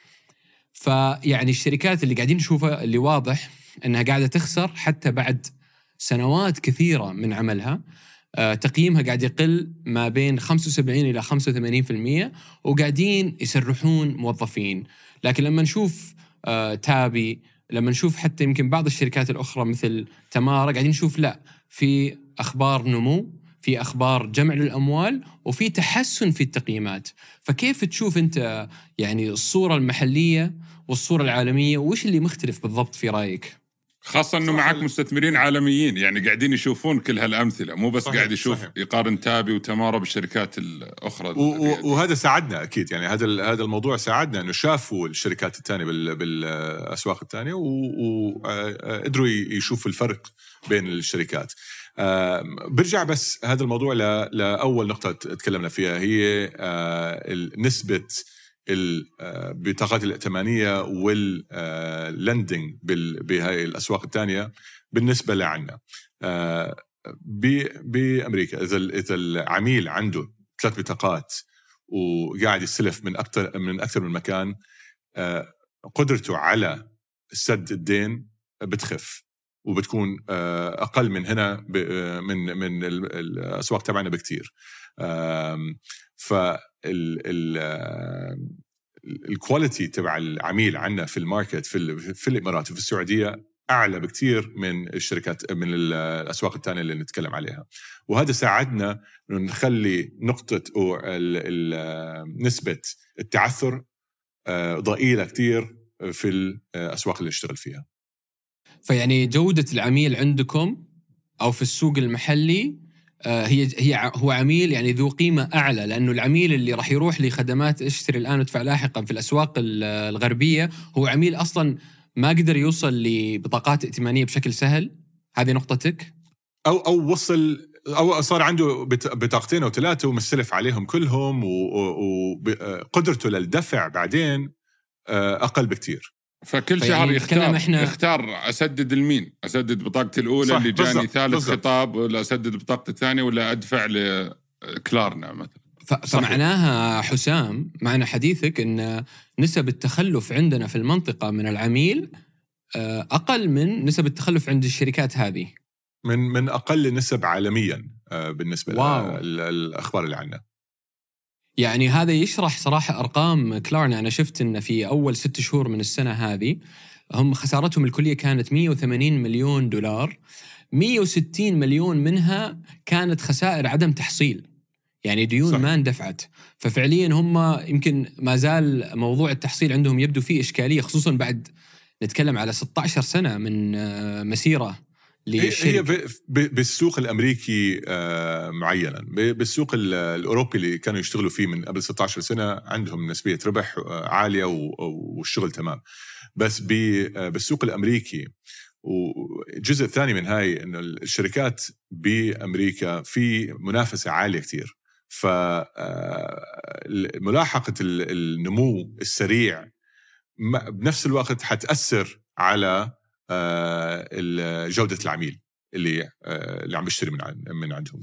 فيعني الشركات اللي قاعدين نشوفها اللي واضح أنها قاعدة تخسر حتى بعد سنوات كثيرة من عملها. تقييمها قاعد يقل ما بين 75 إلى 85%، وقاعدين يسرحون موظفين. لكن لما نشوف تابي، لما نشوف حتى يمكن بعض الشركات الأخرى مثل تمارا، قاعدين نشوف لا، في أخبار نمو، في أخبار جمع للأموال، وفي تحسن في التقييمات. فكيف تشوف أنت يعني الصورة المحلية والصورة العالمية، وإيش اللي مختلف بالضبط في رأيك؟ خاصة أنه معك مستثمرين عالميين يعني قاعدين يشوفون كل هالأمثلة، مو بس قاعد يشوف يقارن تابي وتمارا بالشركات الأخرى. وهذا ساعدنا أكيد، يعني هذا الموضوع ساعدنا أنه شافوا الشركات الثانية بالأسواق الثانية وقدروا يشوفوا الفرق بين الشركات. برجع بس هذا الموضوع لأول نقطة تكلمنا فيها، هي نسبة البطاقات الائتمانية واللندنج بهاي الأسواق الثانية بالنسبة لعنا. بأمريكا إذا العميل عنده 3 بطاقات وقاعد يستلف من أكثر من مكان، قدرته على سد الدين بتخف وبتكون أقل من هنا من الأسواق تبعنا بكتير. الكواليتي تبع العميل عنا في الماركت في الإمارات وفي السعودية أعلى بكتير من الشركات من الأسواق الثانية اللي نتكلم عليها، وهذا ساعدنا إنه نخلي نقطة أو نسبة التعثر ضئيلة كتير في الأسواق اللي نشتغل فيها. فيعني جودة العميل عندكم أو في السوق المحلي هو عميل يعني ذو قيمة أعلى، لأنه العميل اللي راح يروح لخدمات اشتري الآن وادفع لاحقا في الأسواق الغربية هو عميل أصلا ما قدر يوصل لبطاقات ائتمانية بشكل سهل. هذه نقطتك؟ أو وصل أو صار عنده بطاقتين أو 3 ومستلف عليهم كلهم وقدرته للدفع بعدين أقل بكتير. فكل شهر يختار أسدد المين، أسدد بطاقتي الأولى اللي جاني ثالث خطاب، ولا أسدد بطاقتي الثانية، ولا أدفع لكلارنا مثلا. فمعناها حسام، معنى حديثك أن نسب التخلف عندنا في المنطقة من العميل أقل من نسب التخلف عند الشركات هذه، من أقل نسب عالميا بالنسبة للأخبار اللي عندنا. يعني هذا يشرح صراحة أرقام كلارنا. أنا شفت أن في أول 6 شهور من السنة هذه هم خسارتهم الكلية كانت 180 مليون دولار، 160 مليون منها كانت خسائر عدم تحصيل، يعني ديون صح. ما اندفعت. ففعليا هم يمكن ما زال موضوع التحصيل عندهم يبدو فيه إشكالية، خصوصا بعد نتكلم على 16 سنة من مسيرة هي بالسوق الأمريكي معينا. بالسوق الأوروبي اللي كانوا يشتغلوا فيه من قبل 16 سنة عندهم نسبية ربح عالية والشغل تمام. بس بالسوق الأمريكي، وجزء ثاني من هاي إنه الشركات بأمريكا في منافسة عالية كتير، فملاحقة النمو السريع بنفس الوقت حتأثر على جودة العميل اللي عم بيشتري من عندهم.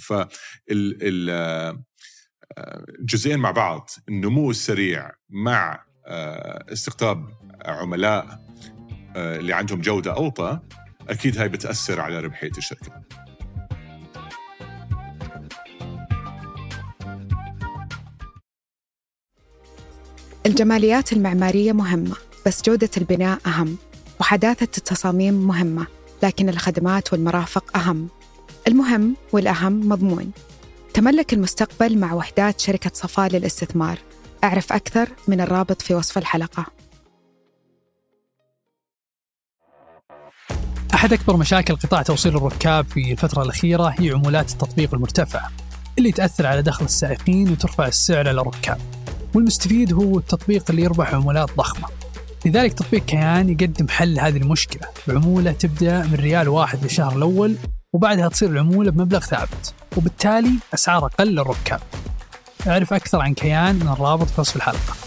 فالجزئين مع بعض، النمو السريع مع استقطاب عملاء اللي عندهم جودة أوطى، أكيد هاي بتأثر على ربحية الشركة. الجماليات المعمارية مهمة، بس جودة البناء أهم، وحداثة التصاميم مهمة، لكن الخدمات والمرافق أهم. المهم والأهم مضمون. تملك المستقبل مع وحدات شركة صفاء للاستثمار. أعرف أكثر من الرابط في وصف الحلقة. أحد أكبر مشاكل قطاع توصيل الركاب في الفترة الأخيرة هي عمولات التطبيق المرتفعة اللي تأثر على دخل السائقين وترفع السعر على الركاب، والمستفيد هو التطبيق اللي يربح عمولات ضخمة. لذلك تطبيق كيان يقدم حل هذه المشكلة بعمولة تبدأ من $1 للشهر الأول، وبعدها تصير العمولة بمبلغ ثابت، وبالتالي أسعار أقل للركاب. أعرف أكثر عن كيان من الرابط في وصف الحلقة.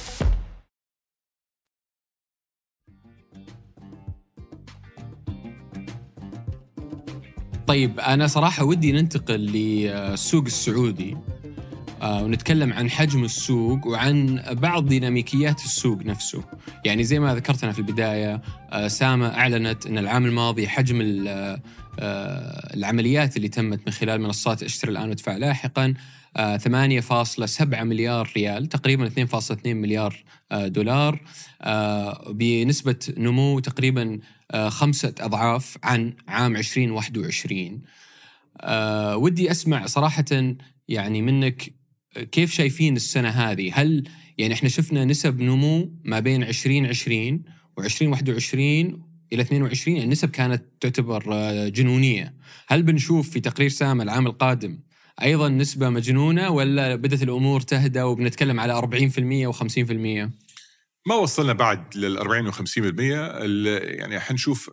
طيب أنا صراحة ودي ننتقل للسوق السعودي ونتكلم عن حجم السوق وعن بعض ديناميكيات السوق نفسه. يعني زي ما ذكرتنا في البداية، سامة أعلنت أن العام الماضي حجم العمليات اللي تمت من خلال منصات اشتري الآن وادفع لاحقا 8.7 مليار ريال، تقريبا 2.2 مليار دولار، بنسبة نمو تقريبا 5 أضعاف عن عام 2021. ودي أسمع صراحة يعني منك كيف شايفين السنة هذه؟ هل يعني احنا شفنا نسب نمو ما بين 2020 و2021 إلى 22، يعني النسب كانت تعتبر جنونية. هل بنشوف في تقرير سامة العام القادم أيضا نسبة مجنونة، ولا بدأت الأمور تهدى وبنتكلم على 40% و50%؟ ما وصلنا بعد لل40 و50%. يعني حنشوف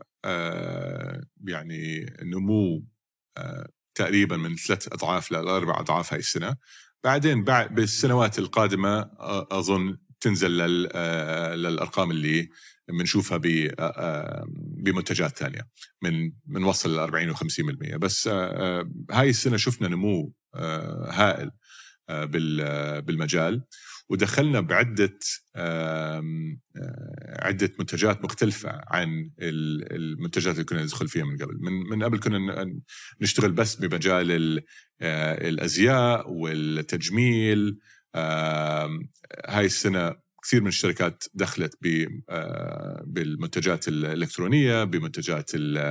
يعني نمو تقريبا من 3 أضعاف ل4 أضعاف هاي السنة. بعدين بالسنوات القادمة أظن تنزل للأرقام اللي بنشوفها بمنتجات ثانية من وصل 40 و50%. بس هاي السنة شفنا نمو هائل بالمجال، ودخلنا بعدة عدة منتجات مختلفة عن المنتجات اللي كنا ندخل فيها من قبل. من قبل كنا نشتغل بس بمجال الأزياء والتجميل. هاي السنة كثير من الشركات دخلت بالمنتجات الإلكترونية، بمنتجات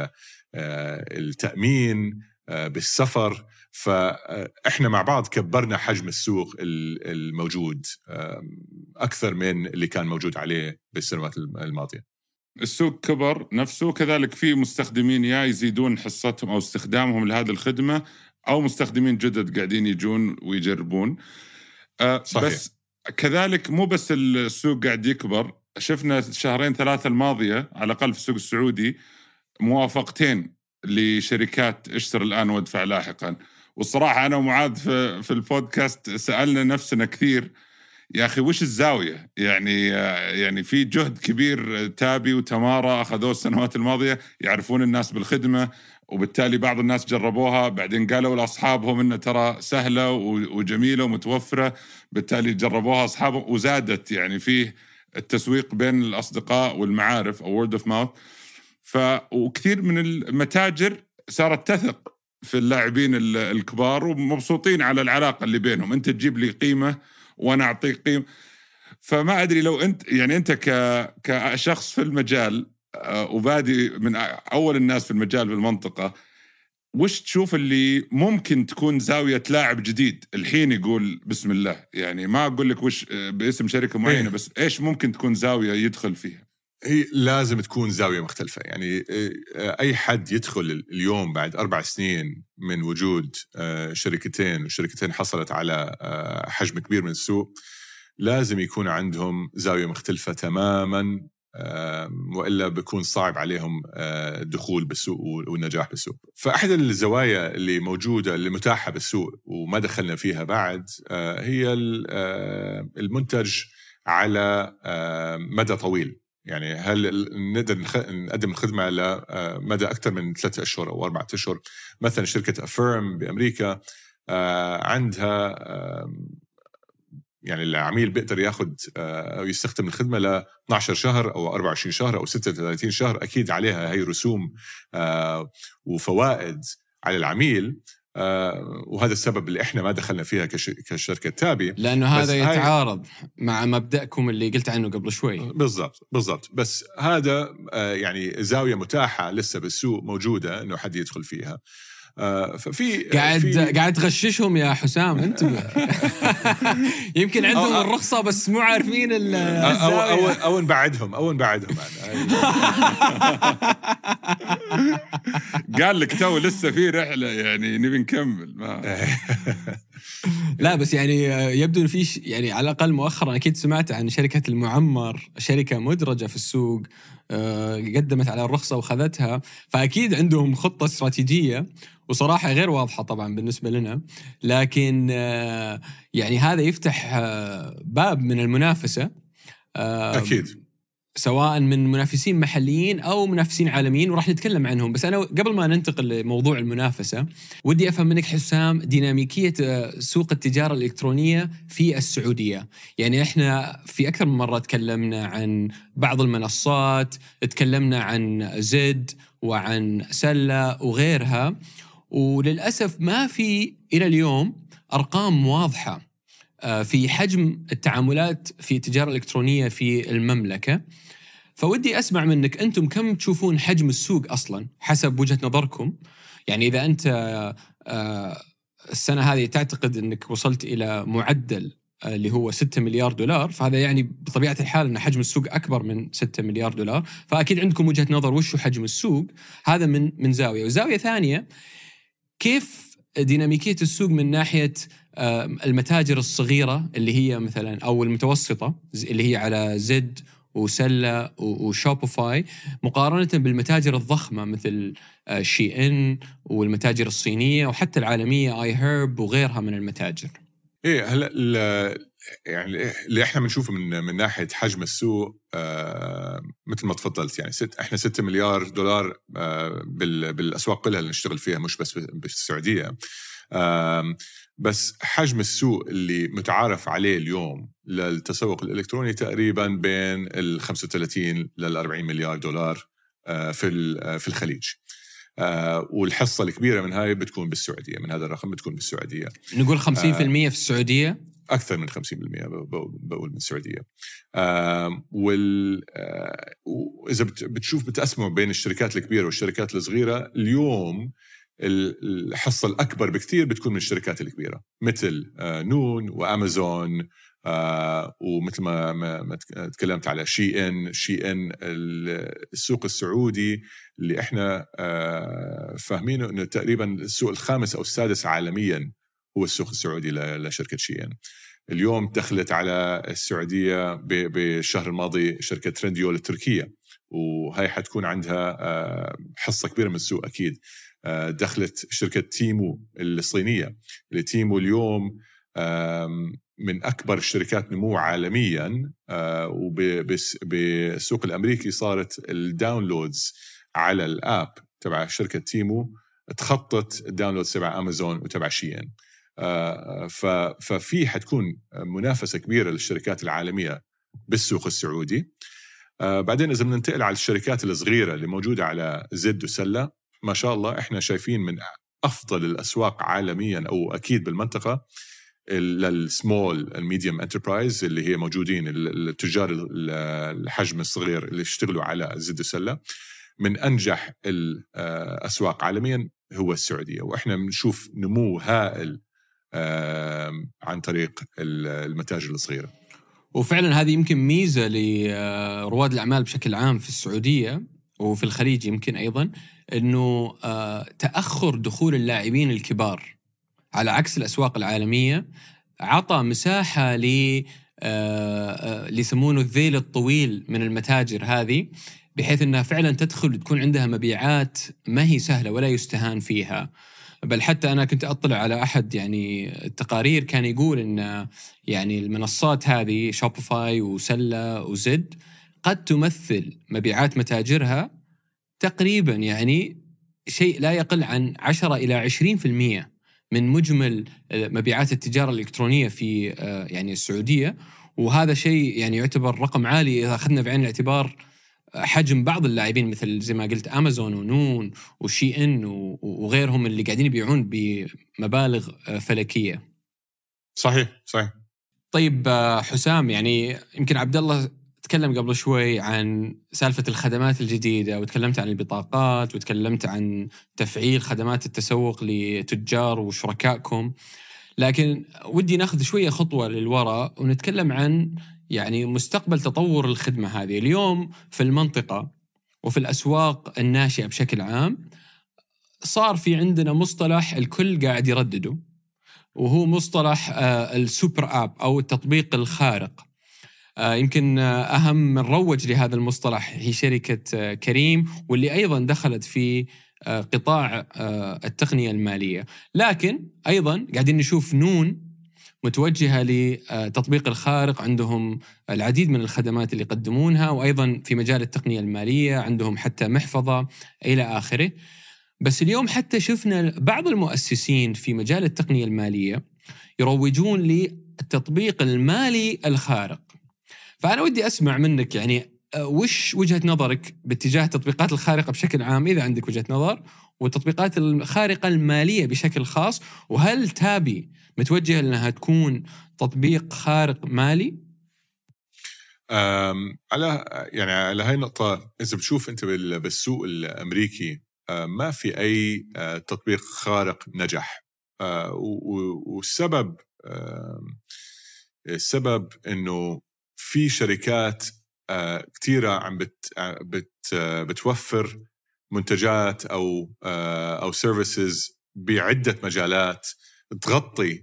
التأمين، بالسفر. فإحنا مع بعض كبرنا حجم السوق الموجود أكثر من اللي كان موجود عليه بالسنوات الماضية. السوق كبر نفسه، كذلك في مستخدمين يزيدون حصتهم أو استخدامهم لهذه الخدمة، أو مستخدمين جدد قاعدين يجون ويجربون. صحيح. بس كذلك مو بس السوق قاعد يكبر، شفنا 2-3 الماضية على الأقل في السوق السعودي موافقتين لشركات اشتر الآن وادفع لاحقا. والصراحة أنا ومعاذ في البودكاست سألنا نفسنا كثير، يا أخي وش الزاوية؟ يعني في جهد كبير تابي وتمارا أخذوه السنوات الماضية، يعرفون الناس بالخدمة، وبالتالي بعض الناس جربوها بعدين قالوا لأصحابهم إنه ترى سهلة وجميلة ومتوفرة، بالتالي جربوها أصحابهم وزادت يعني فيه التسويق بين الأصدقاء والمعارف أو word of mouth. وكثير من المتاجر صارت تثق في اللاعبين الكبار ومبسوطين على العلاقة اللي بينهم، أنت تجيب لي قيمة وأنا أعطيك قيمة. فما أدري لو أنت كشخص في المجال وبادي من أول الناس في المجال في المنطقة، وش تشوف اللي ممكن تكون زاوية لاعب جديد الحين يقول بسم الله؟ يعني ما أقول لك وش باسم شركة معينة، بس إيش ممكن تكون زاوية يدخل فيها؟ هي لازم تكون زاوية مختلفة. يعني أي حد يدخل اليوم بعد 4 سنين من وجود شركتين حصلت على حجم كبير من السوق، لازم يكون عندهم زاوية مختلفة تماماً، وإلا بيكون صعب عليهم الدخول بالسوق والنجاح بالسوق. فأحد الزوايا اللي موجودة اللي متاحة بالسوق وما دخلنا فيها بعد هي المنتج على مدى طويل. يعني هل نقدر نقدم الخدمة لمدى أكثر من 3 أشهر أو 4 أشهر؟ مثلا شركة أفيرم بأمريكا عندها يعني العميل بيقدر ياخد أو يستخدم الخدمة ل 12 شهر أو 24 شهر أو 36 شهر. أكيد عليها هي رسوم وفوائد على العميل، وهذا السبب اللي إحنا ما دخلنا فيها كشركة تابي، لأنه هذا يتعارض مع مبدأكم اللي قلت عنه قبل شوي. بالضبط. بس هذا يعني زاوية متاحة لسه بالسوق موجودة إنه حد يدخل فيها. ففي قاعد تغششهم يا حسام انت. يمكن عندهم الرخصة بس مو عارفين أو نبعدهم قال لك تو لسه في رحلة، يعني نبي نكمل. لا بس يعني يبدو إن في يعني على الأقل مؤخرا أكيد سمعت عن شركة المعمر، شركة مدرجة في السوق قدمت على الرخصة وخذتها، فأكيد عندهم خطة استراتيجية وصراحة غير واضحة طبعا بالنسبة لنا، لكن يعني هذا يفتح باب من المنافسة أكيد، سواء من منافسين محليين أو منافسين عالميين، وراح نتكلم عنهم. بس أنا قبل ما ننتقل لموضوع المنافسة ودي أفهم منك حسام ديناميكية سوق التجارة الإلكترونية في السعودية. يعني إحنا في أكثر من مرة تكلمنا عن بعض المنصات، تكلمنا عن زد وعن سلة وغيرها، وللأسف ما في إلى اليوم أرقام واضحة في حجم التعاملات في التجارة الإلكترونية في المملكة. فودي أسمع منك أنتم كم تشوفون حجم السوق أصلاً حسب وجهة نظركم؟ يعني إذا أنت السنة هذه تعتقد أنك وصلت إلى معدل اللي هو 6 مليار دولار، فهذا يعني بطبيعة الحال أن حجم السوق أكبر من 6 مليار دولار، فأكيد عندكم وجهة نظر وشو حجم السوق. هذا من زاوية. وزاوية ثانية، كيف ديناميكية السوق من ناحية المتاجر الصغيرة اللي هي مثلا أو المتوسطة اللي هي على زد وسلة وشوبيفاي، مقارنة بالمتاجر الضخمة مثل شي إن والمتاجر الصينية وحتى العالمية آي هيرب وغيرها من المتاجر؟ ايه هلا يعني اللي احنا بنشوفه من ناحيه حجم السوق، مثل ما تفضلت يعني احنا 6 مليار دولار بالاسواق كلها اللي نشتغل فيها، مش بس بالسعوديه. بس حجم السوق اللي متعارف عليه اليوم للتسوق الالكتروني تقريبا بين ال 35 لل 40 مليار دولار في الخليج. والحصة الكبيرة من هاي بتكون بالسعودية، من هذا الرقم بتكون بالسعودية. نقول 50% في السعودية، أكثر من 50% بقول من السعودية. وإذا بتشوف بتقسموا بين الشركات الكبيرة والشركات الصغيرة، اليوم الحصة الأكبر بكتير بتكون من الشركات الكبيرة مثل نون وأمازون، ومثل ما تكلمت على شي إن السوق السعودي اللي احنا فاهمينه انه تقريبا السوق الخامس او السادس عالميا هو السوق السعودي لشركة شي إن. اليوم دخلت على السعودية بالشهر الماضي شركة ترنديول التركية، وهي حتكون عندها حصة كبيرة من السوق أكيد. دخلت شركة تيمو الصينية، اللي تيمو اليوم من أكبر الشركات نمو عالميا، وبالسوق الأمريكي صارت الداونلودز على الآب تبع شركة تيمو تخطت الداونلودز تبع أمازون وتبع شي إن. ففي حتكون منافسة كبيرة للشركات العالمية بالسوق السعودي. بعدين إذا بننتقل على الشركات الصغيرة اللي موجودة على زد وسلة، ما شاء الله إحنا شايفين من أفضل الأسواق عالميا أو أكيد بالمنطقة للسمول الميديوم انتربرايز اللي هي موجودين التجار الحجم الصغير اللي يشتغلوا على زد وسلة. من أنجح الأسواق عالميا هو السعودية، وإحنا بنشوف نمو هائل عن طريق المتاجر الصغيرة. وفعلا هذه يمكن ميزة لرواد الأعمال بشكل عام في السعودية وفي الخليج، يمكن أيضا أنه تأخر دخول اللاعبين الكبار على عكس الأسواق العالمية عطى مساحة يسمونه الذيل الطويل من المتاجر هذه، بحيث أنها فعلا تدخل وتكون عندها مبيعات ما هي سهلة ولا يستهان فيها. بل حتى أنا كنت أطلع على أحد يعني التقارير كان يقول إن يعني المنصات هذه شوبيفاي وسلة وزد قد تمثل مبيعات متاجرها تقريبا يعني شيء لا يقل عن 10 إلى 20% من مجمل مبيعات التجارة الإلكترونية في يعني السعودية. وهذا شيء يعني يعتبر رقم عالي إذا أخذنا بعين الاعتبار حجم بعض اللاعبين مثل زي ما قلت أمازون ونون وشي إن وغيرهم اللي قاعدين يبيعون بمبالغ فلكية. صحيح. طيب حسام، يعني يمكن عبد الله تكلم قبل شوي عن سالفة الخدمات الجديدة، وتكلمت عن البطاقات، وتكلمت عن تفعيل خدمات التسوق لتجار وشركائكم، لكن ودي ناخذ شوية خطوة للوراء ونتكلم عن يعني مستقبل تطور الخدمة هذه اليوم في المنطقة وفي الأسواق الناشئة بشكل عام. صار في عندنا مصطلح الكل قاعد يردده، وهو مصطلح السوبر آب أو التطبيق الخارق. يمكن أهم من روج لهذا المصطلح هي شركة كريم، واللي أيضا دخلت في قطاع التقنية المالية. لكن أيضا قاعدين نشوف نون متوجهة لتطبيق الخارق، عندهم العديد من الخدمات اللي يقدمونها، وأيضا في مجال التقنية المالية عندهم حتى محفظة إلى آخره. بس اليوم حتى شفنا بعض المؤسسين في مجال التقنية المالية يروجون للتطبيق المالي الخارق. فأنا ودي أسمع منك يعني وش وجهة نظرك باتجاه التطبيقات الخارقة بشكل عام إذا عندك وجهة نظر، والتطبيقات الخارقة المالية بشكل خاص، وهل تابي متوجهة لأنها تكون تطبيق خارق مالي؟ على هاي النقطة، إذا بتشوف أنت بالسوق الأمريكي ما في أي تطبيق خارق نجح، والسبب إنه في شركات كتيرة عم بتوفر منتجات أو سيرفيسز بعدة مجالات تغطي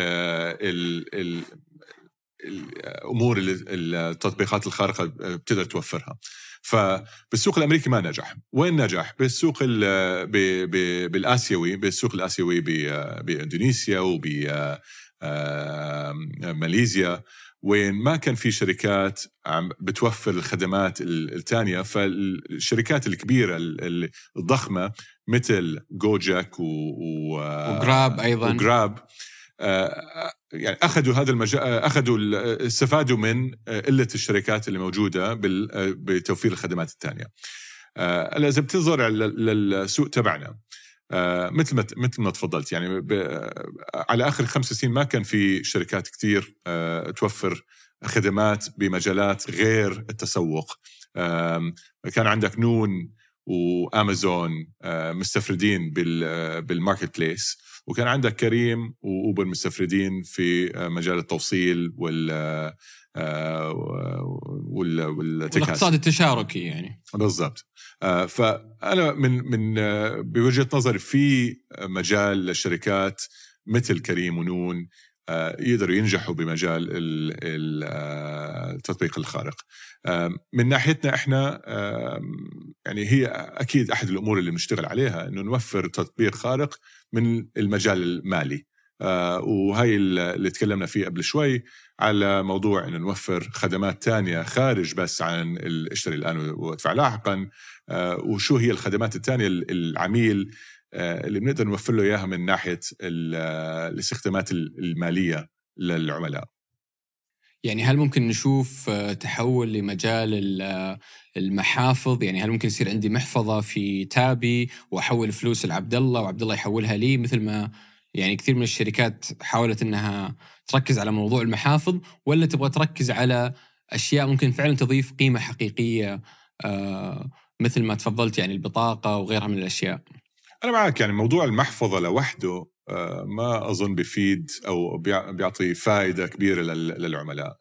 الأمور اللي التطبيقات الخارقة بتقدر توفرها. فبالسوق الأمريكي ما نجح. وين نجح؟ بالسوق بالآسيوي، بالسوق الآسيوي بإندونيسيا ماليزيا، وين ما كان في شركات بتوفر الخدمات الثانية. فالشركات الكبيرة الضخمة مثل جوجاك وجراب أيضاً وجراب يعني أخذوا هذا المجال، استفادوا من قلة الشركات اللي موجودة بتوفير الخدمات الثانية. إذا بتنظر للسوق تبعنا، مثل ما تفضلت، يعني على آخر 5 سنين ما كان في شركات كتير توفر خدمات بمجالات غير التسوق. كان عندك نون وأمازون مستفردين بالماركت بليس، وكان عندك كريم وأوبر مستفردين في مجال التوصيل والاقتصاد التشاركي يعني. بالضبط. فأنا من بوجهة نظري في مجال للشركات مثل كريم ونون يقدروا ينجحوا بمجال التطبيق الخارق. من ناحيتنا احنا يعني هي اكيد احد الامور اللي بنشتغل عليها انه نوفر تطبيق خارق من المجال المالي، وهي اللي تكلمنا فيه قبل شوي على موضوع انه نوفر خدمات تانية خارج بس عن الاشتري الان وادفع لاحقا. وشو هي الخدمات التانية العميل اللي بنقدر نوفر له إياها من ناحية الاستخدامات المالية للعملاء. يعني هل ممكن نشوف تحول لمجال المحافظ؟ يعني هل ممكن يصير عندي محفظة في تابي وأحول فلوس لعبد الله وعبد الله يحولها لي، مثل ما يعني كثير من الشركات حاولت أنها تركز على موضوع المحافظ، ولا تبغى تركز على أشياء ممكن فعلا تضيف قيمة حقيقية مثل ما تفضلت، يعني البطاقة وغيرها من الأشياء؟ أنا معك، يعني موضوع المحفظة لوحده ما أظن بيفيد أو بيعطي فائدة كبيرة للعملاء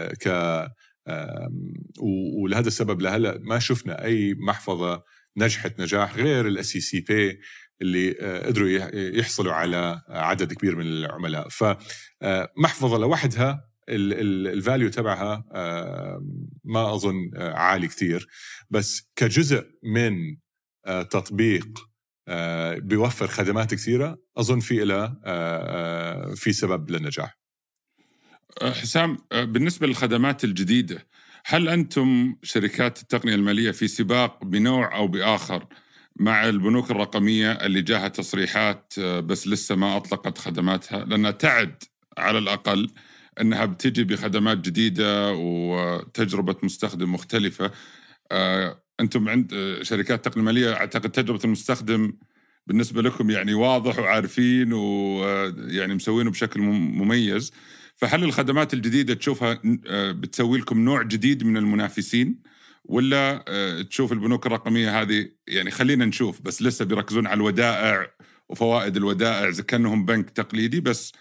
ولهذا السبب لهلا ما شفنا أي محفظة نجحت نجاح غير الSCCP اللي قدروا يحصلوا على عدد كبير من العملاء. فمحفظة لوحدها الفاليو تبعها ما أظن عالي كتير، بس كجزء من تطبيق بيوفر خدمات كثيرة أظن في سبب للنجاح. حسام، بالنسبة للخدمات الجديدة، هل أنتم شركات التقنية المالية في سباق بنوع أو بآخر مع البنوك الرقمية اللي جاها تصريحات بس لسه ما أطلقت خدماتها، لأنها تعد على الأقل أنها بتجي بخدمات جديدة وتجربة مستخدم مختلفة؟ أنتم عند شركات التقنية المالية أعتقد تجربة المستخدم بالنسبة لكم يعني واضح وعارفين ويعني مسوينه بشكل مميز. فهل الخدمات الجديدة تشوفها بتسوي لكم نوع جديد من المنافسين، ولا تشوف البنوك الرقمية هذه يعني خلينا نشوف بس لسه بيركزون على الودائع وفوائد الودائع إذا كأنهم بنك تقليدي بس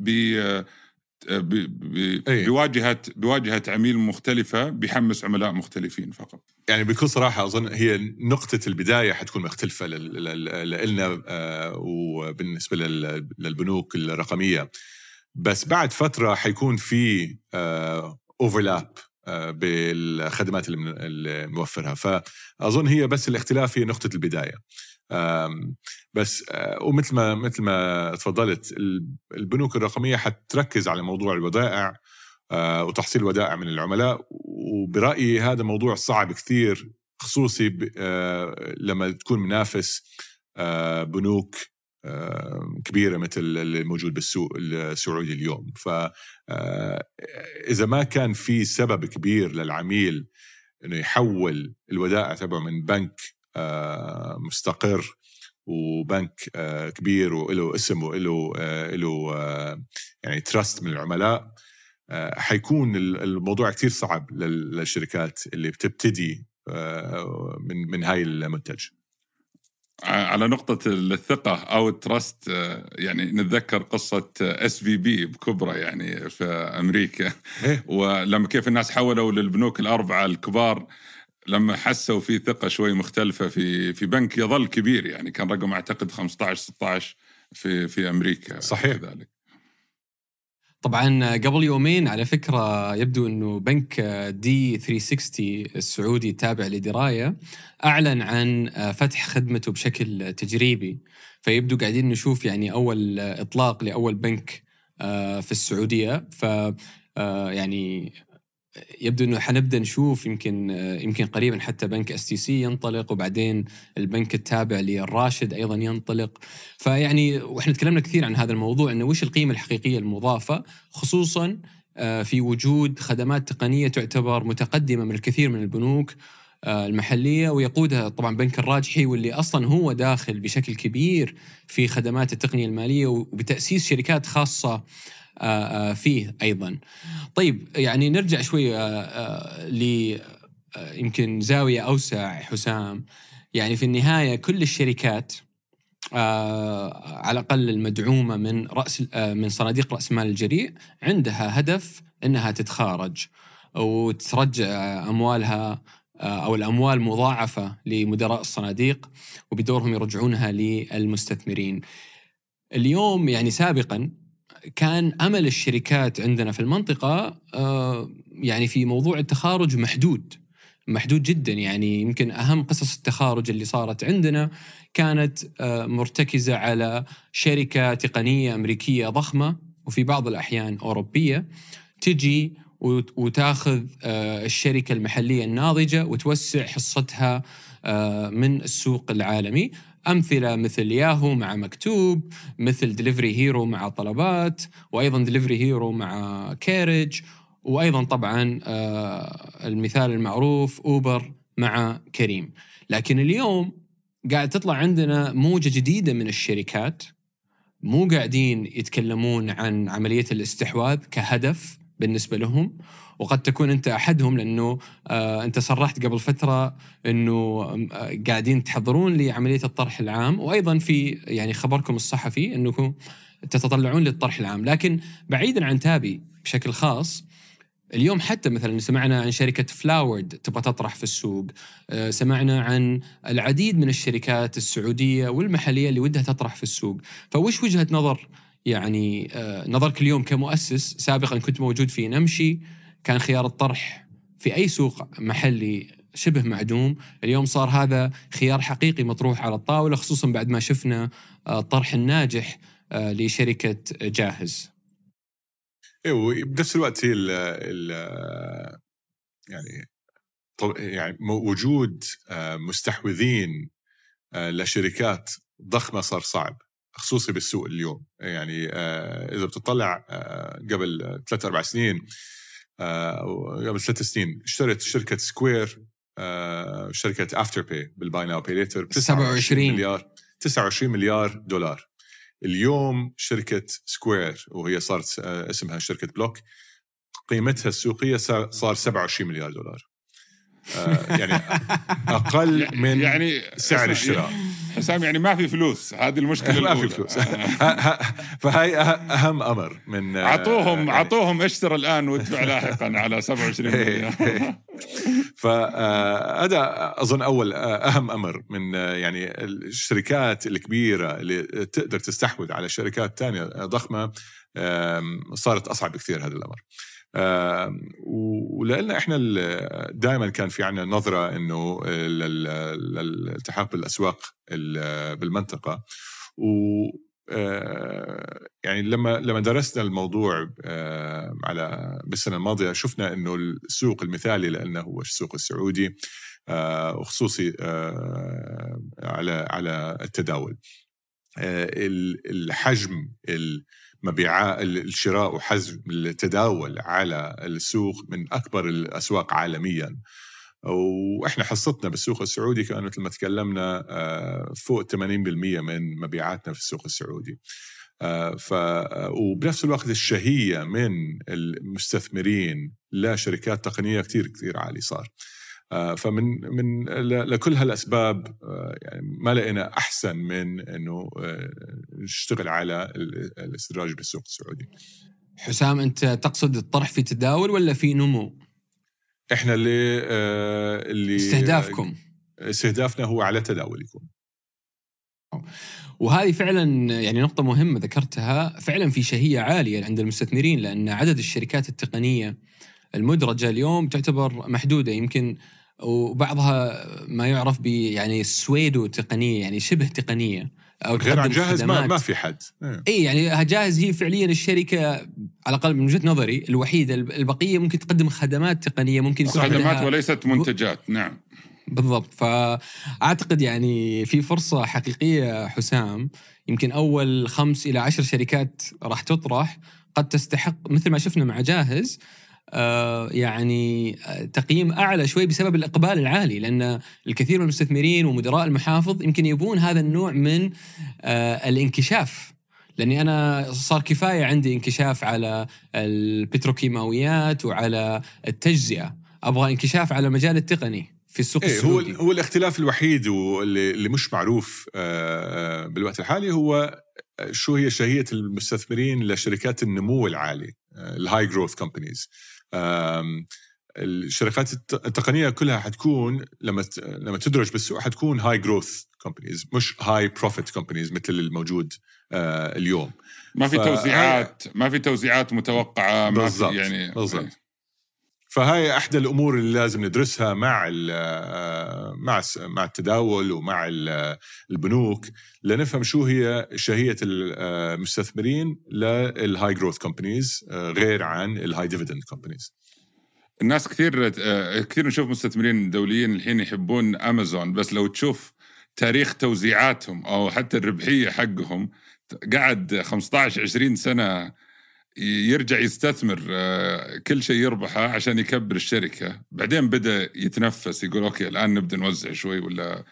بواجهة عميل مختلفة بيحمس عملاء مختلفين فقط؟ يعني بكل صراحة أظن هي نقطة البداية حتكون مختلفة لنا وبالنسبة للبنوك الرقمية، بس بعد فترة حيكون في overlap بالخدمات اللي موفرها. فأظن هي بس الاختلاف هي نقطة البداية. بس ومثل ما تفضلت، البنوك الرقمية حتركز على موضوع الودائع وتحصيل ودائع من العملاء، وبرأيي هذا موضوع صعب كثير، خصوصي لما تكون منافس بنوك كبيرة مثل اللي موجود بالسوق السعودي اليوم. فإذا ما كان في سبب كبير للعميل إنه يحول الودائع تبعه من بنك مستقر وبنك كبير وله اسم وله يعني تراست من العملاء، حيكون الموضوع كتير صعب للشركات اللي بتبتدي من هاي المنتج. على نقطة الثقة أو التراست، يعني نتذكر قصة SVB بكبرى يعني في أمريكا ولما كيف الناس حولوا للبنوك الأربعة الكبار لما حسوا في ثقة شوي مختلفة في بنك يظل كبير، يعني كان رقم أعتقد 15-16 في أمريكا. صحيح. كذلك. طبعا قبل يومين على فكرة يبدو أنه بنك D360 السعودي التابع لدراية أعلن عن فتح خدمته بشكل تجريبي، فيبدو قاعدين نشوف يعني أول إطلاق لأول بنك في السعودية. ف يعني يبدو أنه حنبدأ نشوف يمكن قريبا حتى بنك STC ينطلق، وبعدين البنك التابع للراشد أيضا ينطلق. فيعني وإحنا تكلمنا كثير عن هذا الموضوع، أنه وش القيمة الحقيقية المضافة، خصوصا في وجود خدمات تقنية تعتبر متقدمة من الكثير من البنوك المحلية، ويقودها طبعا بنك الراجحي، واللي أصلا هو داخل بشكل كبير في خدمات التقنية المالية وبتأسيس شركات خاصة فيه أيضا. طيب يعني نرجع شوي يمكن زاوية أوسع حسام. يعني في النهاية كل الشركات على الأقل المدعومة من صناديق رأس مال الجريء عندها هدف أنها تتخارج وترجع أموالها أو الأموال مضاعفة لمدراء الصناديق، وبدورهم يرجعونها للمستثمرين. اليوم يعني سابقا كان أمل الشركات عندنا في المنطقة يعني في موضوع التخارج محدود جدا. يعني يمكن أهم قصص التخارج اللي صارت عندنا كانت مرتكزة على شركة تقنية أمريكية ضخمة، وفي بعض الأحيان أوروبية، تجي وتاخذ الشركة المحلية الناضجة وتوسع حصتها من السوق العالمي. أمثلة مثل ياهو مع مكتوب، مثل دليفري هيرو مع طلبات، وأيضا دليفري هيرو مع كارج، وأيضا طبعا المثال المعروف أوبر مع كريم. لكن اليوم قاعد تطلع عندنا موجة جديدة من الشركات مو قاعدين يتكلمون عن عملية الاستحواذ كهدف بالنسبة لهم، وقد تكون أنت أحدهم، لأنه أنت صرحت قبل فترة أنه قاعدين تحضرون لعملية الطرح العام، وأيضا في يعني خبركم الصحفي أنكم تتطلعون للطرح العام. لكن بعيدا عن تابي بشكل خاص، اليوم حتى مثلا سمعنا عن شركة فلاورد تبغى تطرح في السوق، سمعنا عن العديد من الشركات السعودية والمحلية اللي ودها تطرح في السوق. فوش وجهة نظر يعني نظرك اليوم كمؤسس؟ سابقا كنت موجود في نمشي، كان خيار الطرح في أي سوق محلي شبه معدوم. اليوم صار هذا خيار حقيقي مطروح على الطاولة، خصوصا بعد ما شفنا الطرح الناجح لشركة جاهز. وبنفس الوقت هي يعني وجود مستحوذين لشركات ضخمة صار صعب، خصوصي بالسوق اليوم. يعني إذا بتطلع قبل 3-4 سنين أو قبل 3 سنين اشترت شركة سكوير شركة أفتر باي بالباي ناو باي ليتر 29 مليار دولار. اليوم شركة سكوير وهي صارت اسمها شركة بلوك قيمتها السوقية صار 27 مليار دولار. يعني أقل من يعني سعر الشراء. حسام يعني ما في فلوس، هذه المشكلة ما في فلوس. فهي أهم أمر من عطوهم اشترى الآن وادفع لاحقا على 27 مليار. فهذا أظن أهم أمر من يعني الشركات الكبيرة اللي تقدر تستحوذ على شركات تانية ضخمة. صارت أصعب كثير هذا الأمر. ولأن إحنا دائما كان في عنا نظرة إنه الالتحاق بالأسواق بالمنطقة، و يعني لما درسنا الموضوع بالسنة الماضية شفنا إنه السوق المثالي لأنه هو السوق السعودي، وخصوصي على التداول. الحجم المبيعات الشراء وحجم التداول على السوق من أكبر الأسواق عالميا، وإحنا حصتنا بالسوق السعودي كانت مثل ما تكلمنا فوق 80% من مبيعاتنا في السوق السعودي. وبنفس الوقت الشهية من المستثمرين لشركات تقنية كتير عالي صار. فمن لكل هالأسباب يعني ما لقينا أحسن من إنه نشتغل على الاستدراج بالسوق السعودي. حسام، أنت تقصد الطرح في تداول ولا في نمو؟ إحنا اللي استهدافنا هو على تداول يكون. وهذه فعلا يعني نقطة مهمة ذكرتها، فعلا في شهية عالية عند المستثمرين، لأن عدد الشركات التقنية المدرجة اليوم تعتبر محدودة، يمكن وبعضها ما يعرف يعني سويدو تقنية، يعني شبه تقنية، أو غير عن جاهز ما في حد. اي يعني جاهز هي فعليا الشركه على الاقل من وجهه نظري الوحيده. البقيه ممكن تقدم خدمات تقنيه، ممكن يكون خدمات وليست منتجات. نعم بالضبط. فاعتقد يعني في فرصه حقيقيه حسام، يمكن اول 5 إلى 10 شركات راح تطرح قد تستحق مثل ما شفنا مع جاهز يعني تقييم أعلى شوي بسبب الإقبال العالي، لأن الكثير من المستثمرين ومدراء المحافظ يمكن يبون هذا النوع من الانكشاف. لأني أنا صار كفاية عندي انكشاف على البتروكيماويات وعلى التجزئة، أبغى انكشاف على المجال التقني في السوق السعودي. هو الاختلاف الوحيد واللي مش معروف بالوقت الحالي هو شو هي شهية المستثمرين لشركات النمو العالي، الهاي جروث كومبانيز. الشركات التقنية كلها حتكون لما تدرج بالسوق حتكون هاي جروث كومبانيز، مش هاي بروفيت كومبانيز مثل الموجود اليوم. ما في توزيعات متوقعة. بالضبط. يعني بالضبط. فهاي احدى الامور اللي لازم ندرسها مع التداول ومع البنوك لنفهم شو هي شهية المستثمرين للهاي جروث كومبانيز غير عن الهاي ديفيدند كومبانيز. الناس كثير نشوف مستثمرين دوليين الحين يحبون أمازون، بس لو تشوف تاريخ توزيعاتهم أو حتى الربحية حقهم قعد 15-20 سنة يرجع يستثمر كل شيء يربحه عشان يكبر الشركة. بعدين بدأ يتنفس يقول أوكي الآن نبدأ نوزع شوي ولا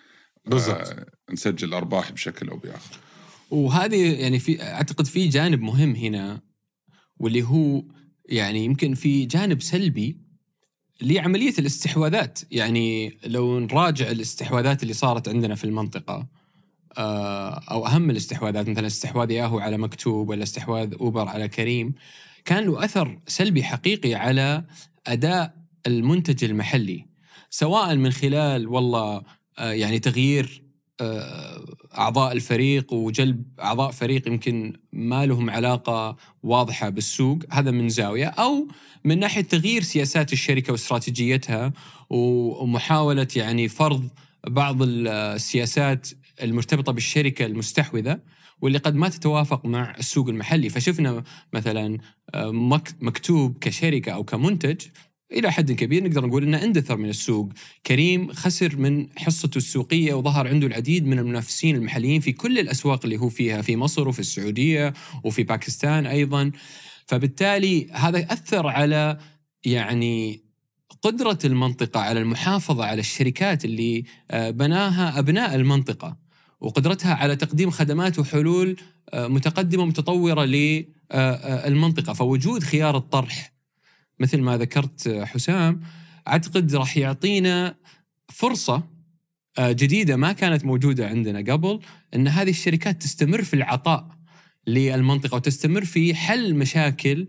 نسجل أرباح بشكل أو بآخر. وهذه يعني أعتقد في جانب مهم هنا، واللي هو يعني يمكن في جانب سلبي لعملية الاستحواذات. يعني لو نراجع الاستحواذات اللي صارت عندنا في المنطقة أو أهم الاستحواذات، مثلا استحواذ ياهو على مكتوب ولا استحواذ أوبر على كريم، كان له أثر سلبي حقيقي على أداء المنتج المحلي، سواء من خلال والله يعني تغيير أعضاء الفريق وجلب أعضاء فريق يمكن ما لهم علاقة واضحة بالسوق، هذا من زاوية، أو من ناحية تغيير سياسات الشركة واستراتيجيتها ومحاولة يعني فرض بعض السياسات المرتبطة بالشركة المستحوذة واللي قد ما تتوافق مع السوق المحلي. فشفنا مثلا مكتوب كشركة أو كمنتج إلى حد كبير نقدر نقول إنه اندثر من السوق. كريم خسر من حصته السوقية وظهر عنده العديد من المنافسين المحليين في كل الأسواق اللي هو فيها، في مصر وفي السعودية وفي باكستان أيضا. فبالتالي هذا أثر على يعني قدرة المنطقة على المحافظة على الشركات اللي بناها أبناء المنطقة، وقدرتها على تقديم خدمات وحلول متقدمة ومتطورة للمنطقة. فوجود خيار الطرح مثل ما ذكرت حسام أعتقد راح يعطينا فرصة جديدة ما كانت موجودة عندنا قبل، أن هذه الشركات تستمر في العطاء للمنطقة وتستمر في حل مشاكل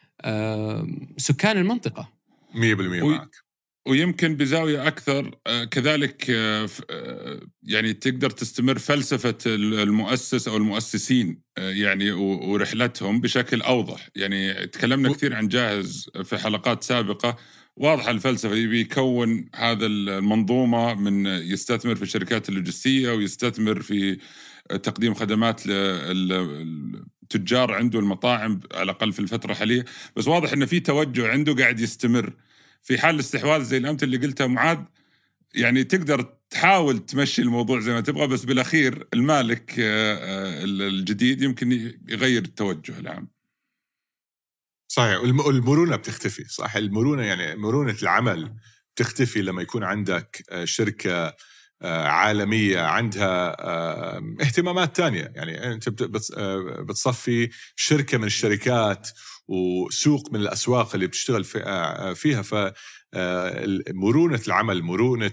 سكان المنطقة. 100% معك. ويمكن بزاوية أكثر كذلك يعني تقدر تستمر فلسفة المؤسس أو المؤسسين يعني ورحلتهم بشكل أوضح. يعني تكلمنا كثير عن جاهز في حلقات سابقة، واضحة الفلسفة بيكون هذا المنظومة من يستثمر في الشركات اللوجستية ويستثمر في تقديم خدمات للتجار عنده المطاعم على الأقل في الفترة الحالية. بس واضح إنه في توجه عنده قاعد يستمر. في حال الاستحواذ زي الأمثلة اللي قلتها معاذ، يعني تقدر تحاول تمشي الموضوع زي ما تبغى، بس بالأخير المالك الجديد يمكن يغير التوجه العام. صحيح. المرونة بتختفي. صح، المرونة يعني مرونة العمل بتختفي لما يكون عندك شركة عالمية عندها اهتمامات تانية. يعني أنت بتصفي شركة من الشركات وسوق من الأسواق اللي بتشتغل فيها. فمرونة العمل، مرونة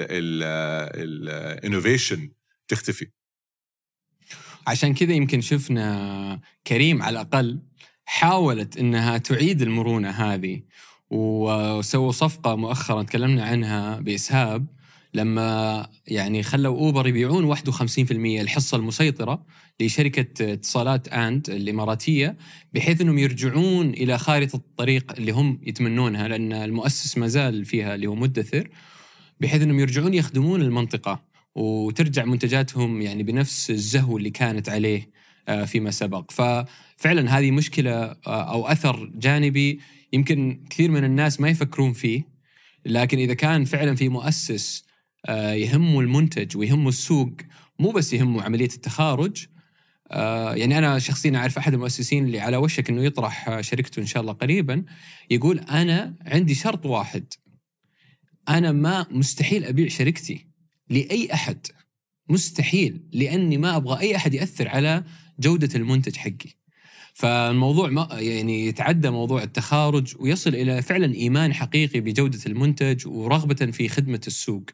الانوفيشن تختفي. عشان كذا يمكن شفنا كريم على الأقل حاولت إنها تعيد المرونة هذه، وسووا صفقة مؤخرا تكلمنا عنها بإسهاب، لما يعني خلوا أوبر يبيعون 51% الحصة المسيطرة لشركة اتصالات آند الإماراتية، بحيث أنهم يرجعون إلى خارطة الطريق اللي هم يتمنونها، لأن المؤسس ما زال فيها اللي هو مدثر، بحيث أنهم يرجعون يخدمون المنطقة وترجع منتجاتهم يعني بنفس الزهو اللي كانت عليه فيما سبق. ففعلا هذه مشكلة أو أثر جانبي يمكن كثير من الناس ما يفكرون فيه، لكن إذا كان فعلا في مؤسس يهمه المنتج ويهمه السوق، مو بس يهمه عملية التخارج. يعني أنا شخصيا أعرف أحد المؤسسين اللي على وشك أنه يطرح شركته إن شاء الله قريبا، يقول أنا عندي شرط واحد، أنا ما مستحيل أبيع شركتي لأي أحد، مستحيل، لأني ما أبغى أي أحد يأثر على جودة المنتج حقي. فالموضوع ما يعني يتعدى موضوع التخارج ويصل إلى فعلا إيمان حقيقي بجودة المنتج ورغبة في خدمة السوق.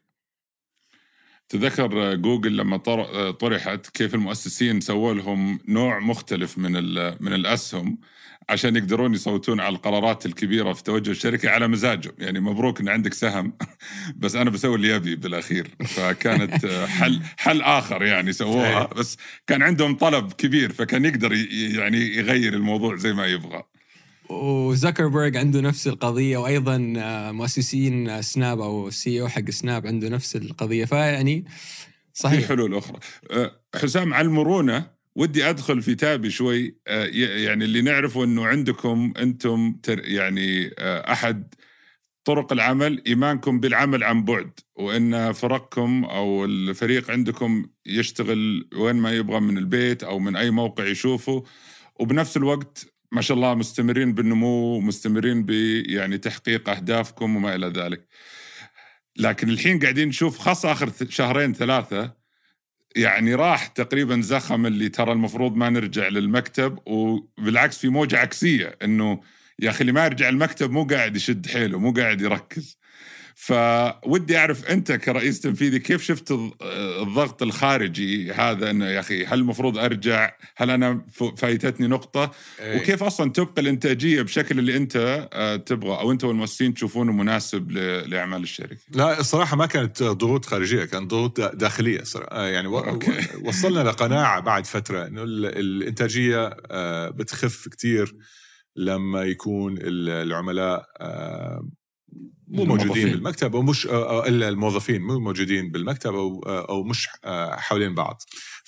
تذكر جوجل لما طرحت كيف المؤسسين سووا لهم نوع مختلف من الأسهم عشان يقدرون يصوتون على القرارات الكبيرة في توجه الشركة على مزاجهم. يعني مبروك إن عندك سهم بس أنا بسوي اللي يبي بالأخير. فكانت حل آخر يعني سووها، بس كان عندهم طلب كبير فكان يقدر يعني يغير الموضوع زي ما يبغى. وزكربيرج عنده نفس القضية، وأيضا مؤسسين سناب أو CEO حق سناب عنده نفس القضية. فيعني صحيح في حلول أخرى. حسام، على المرونة ودي أدخل في تابي شوي. يعني اللي نعرفه أنه عندكم أنتم يعني أحد طرق العمل إيمانكم بالعمل عن بعد، وأن فرقكم أو الفريق عندكم يشتغل وين ما يبغى من البيت أو من أي موقع يشوفه، وبنفس الوقت ما شاء الله مستمرين بالنمو، مستمرين يعني تحقيق أهدافكم وما إلى ذلك. لكن الحين قاعدين نشوف خاصة آخر 2-3 يعني راح تقريبا زخم اللي ترى المفروض ما نرجع للمكتب، وبالعكس في موجة عكسية إنه يا أخي اللي ما يرجع المكتب مو قاعد يشد حيله، مو قاعد يركز. فودي أعرف أنت كرئيس تنفيذي كيف شفت الضغط الخارجي هذا، إنه يا أخي هل المفروض أرجع، هل أنا فايتتني نقطة، وكيف أصلا تبقى الإنتاجية بشكل اللي أنت تبغى أو أنت والمؤسسين تشوفونه مناسب لأعمال الشركة؟ لا الصراحة ما كانت ضغوط خارجية، كانت ضغوط داخلية صراحة. يعني وصلنا لقناعة بعد فترة إنه الإنتاجية بتخف كتير لما يكون العملاء مو موجودين بالمكتب، أو مش إلا الموظفين مو موجودين بالمكتب أو مش حوالين بعض.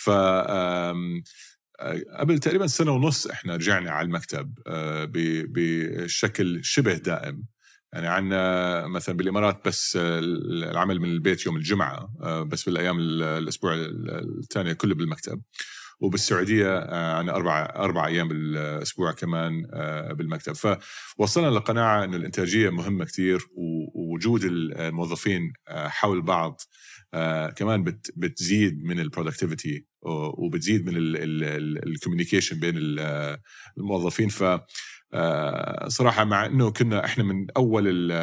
قبل تقريبا 1.5 سنة إحنا رجعنا على المكتب بشكل شبه دائم. يعني عنا مثلا بالإمارات بس العمل من البيت يوم الجمعة، بس بالأيام الأسبوع الثانية كله بالمكتب. وبالسعودية عنا 4 أيام بالأسبوع كمان بالمكتب. فوصلنا لقناعة أن الإنتاجية مهمة كتير، ووجود الموظفين حول بعض كمان بتزيد من البرودكتيفيتي وبتزيد من الكوميونيكيشن بين الموظفين. صراحة مع أنه كنا إحنا من أول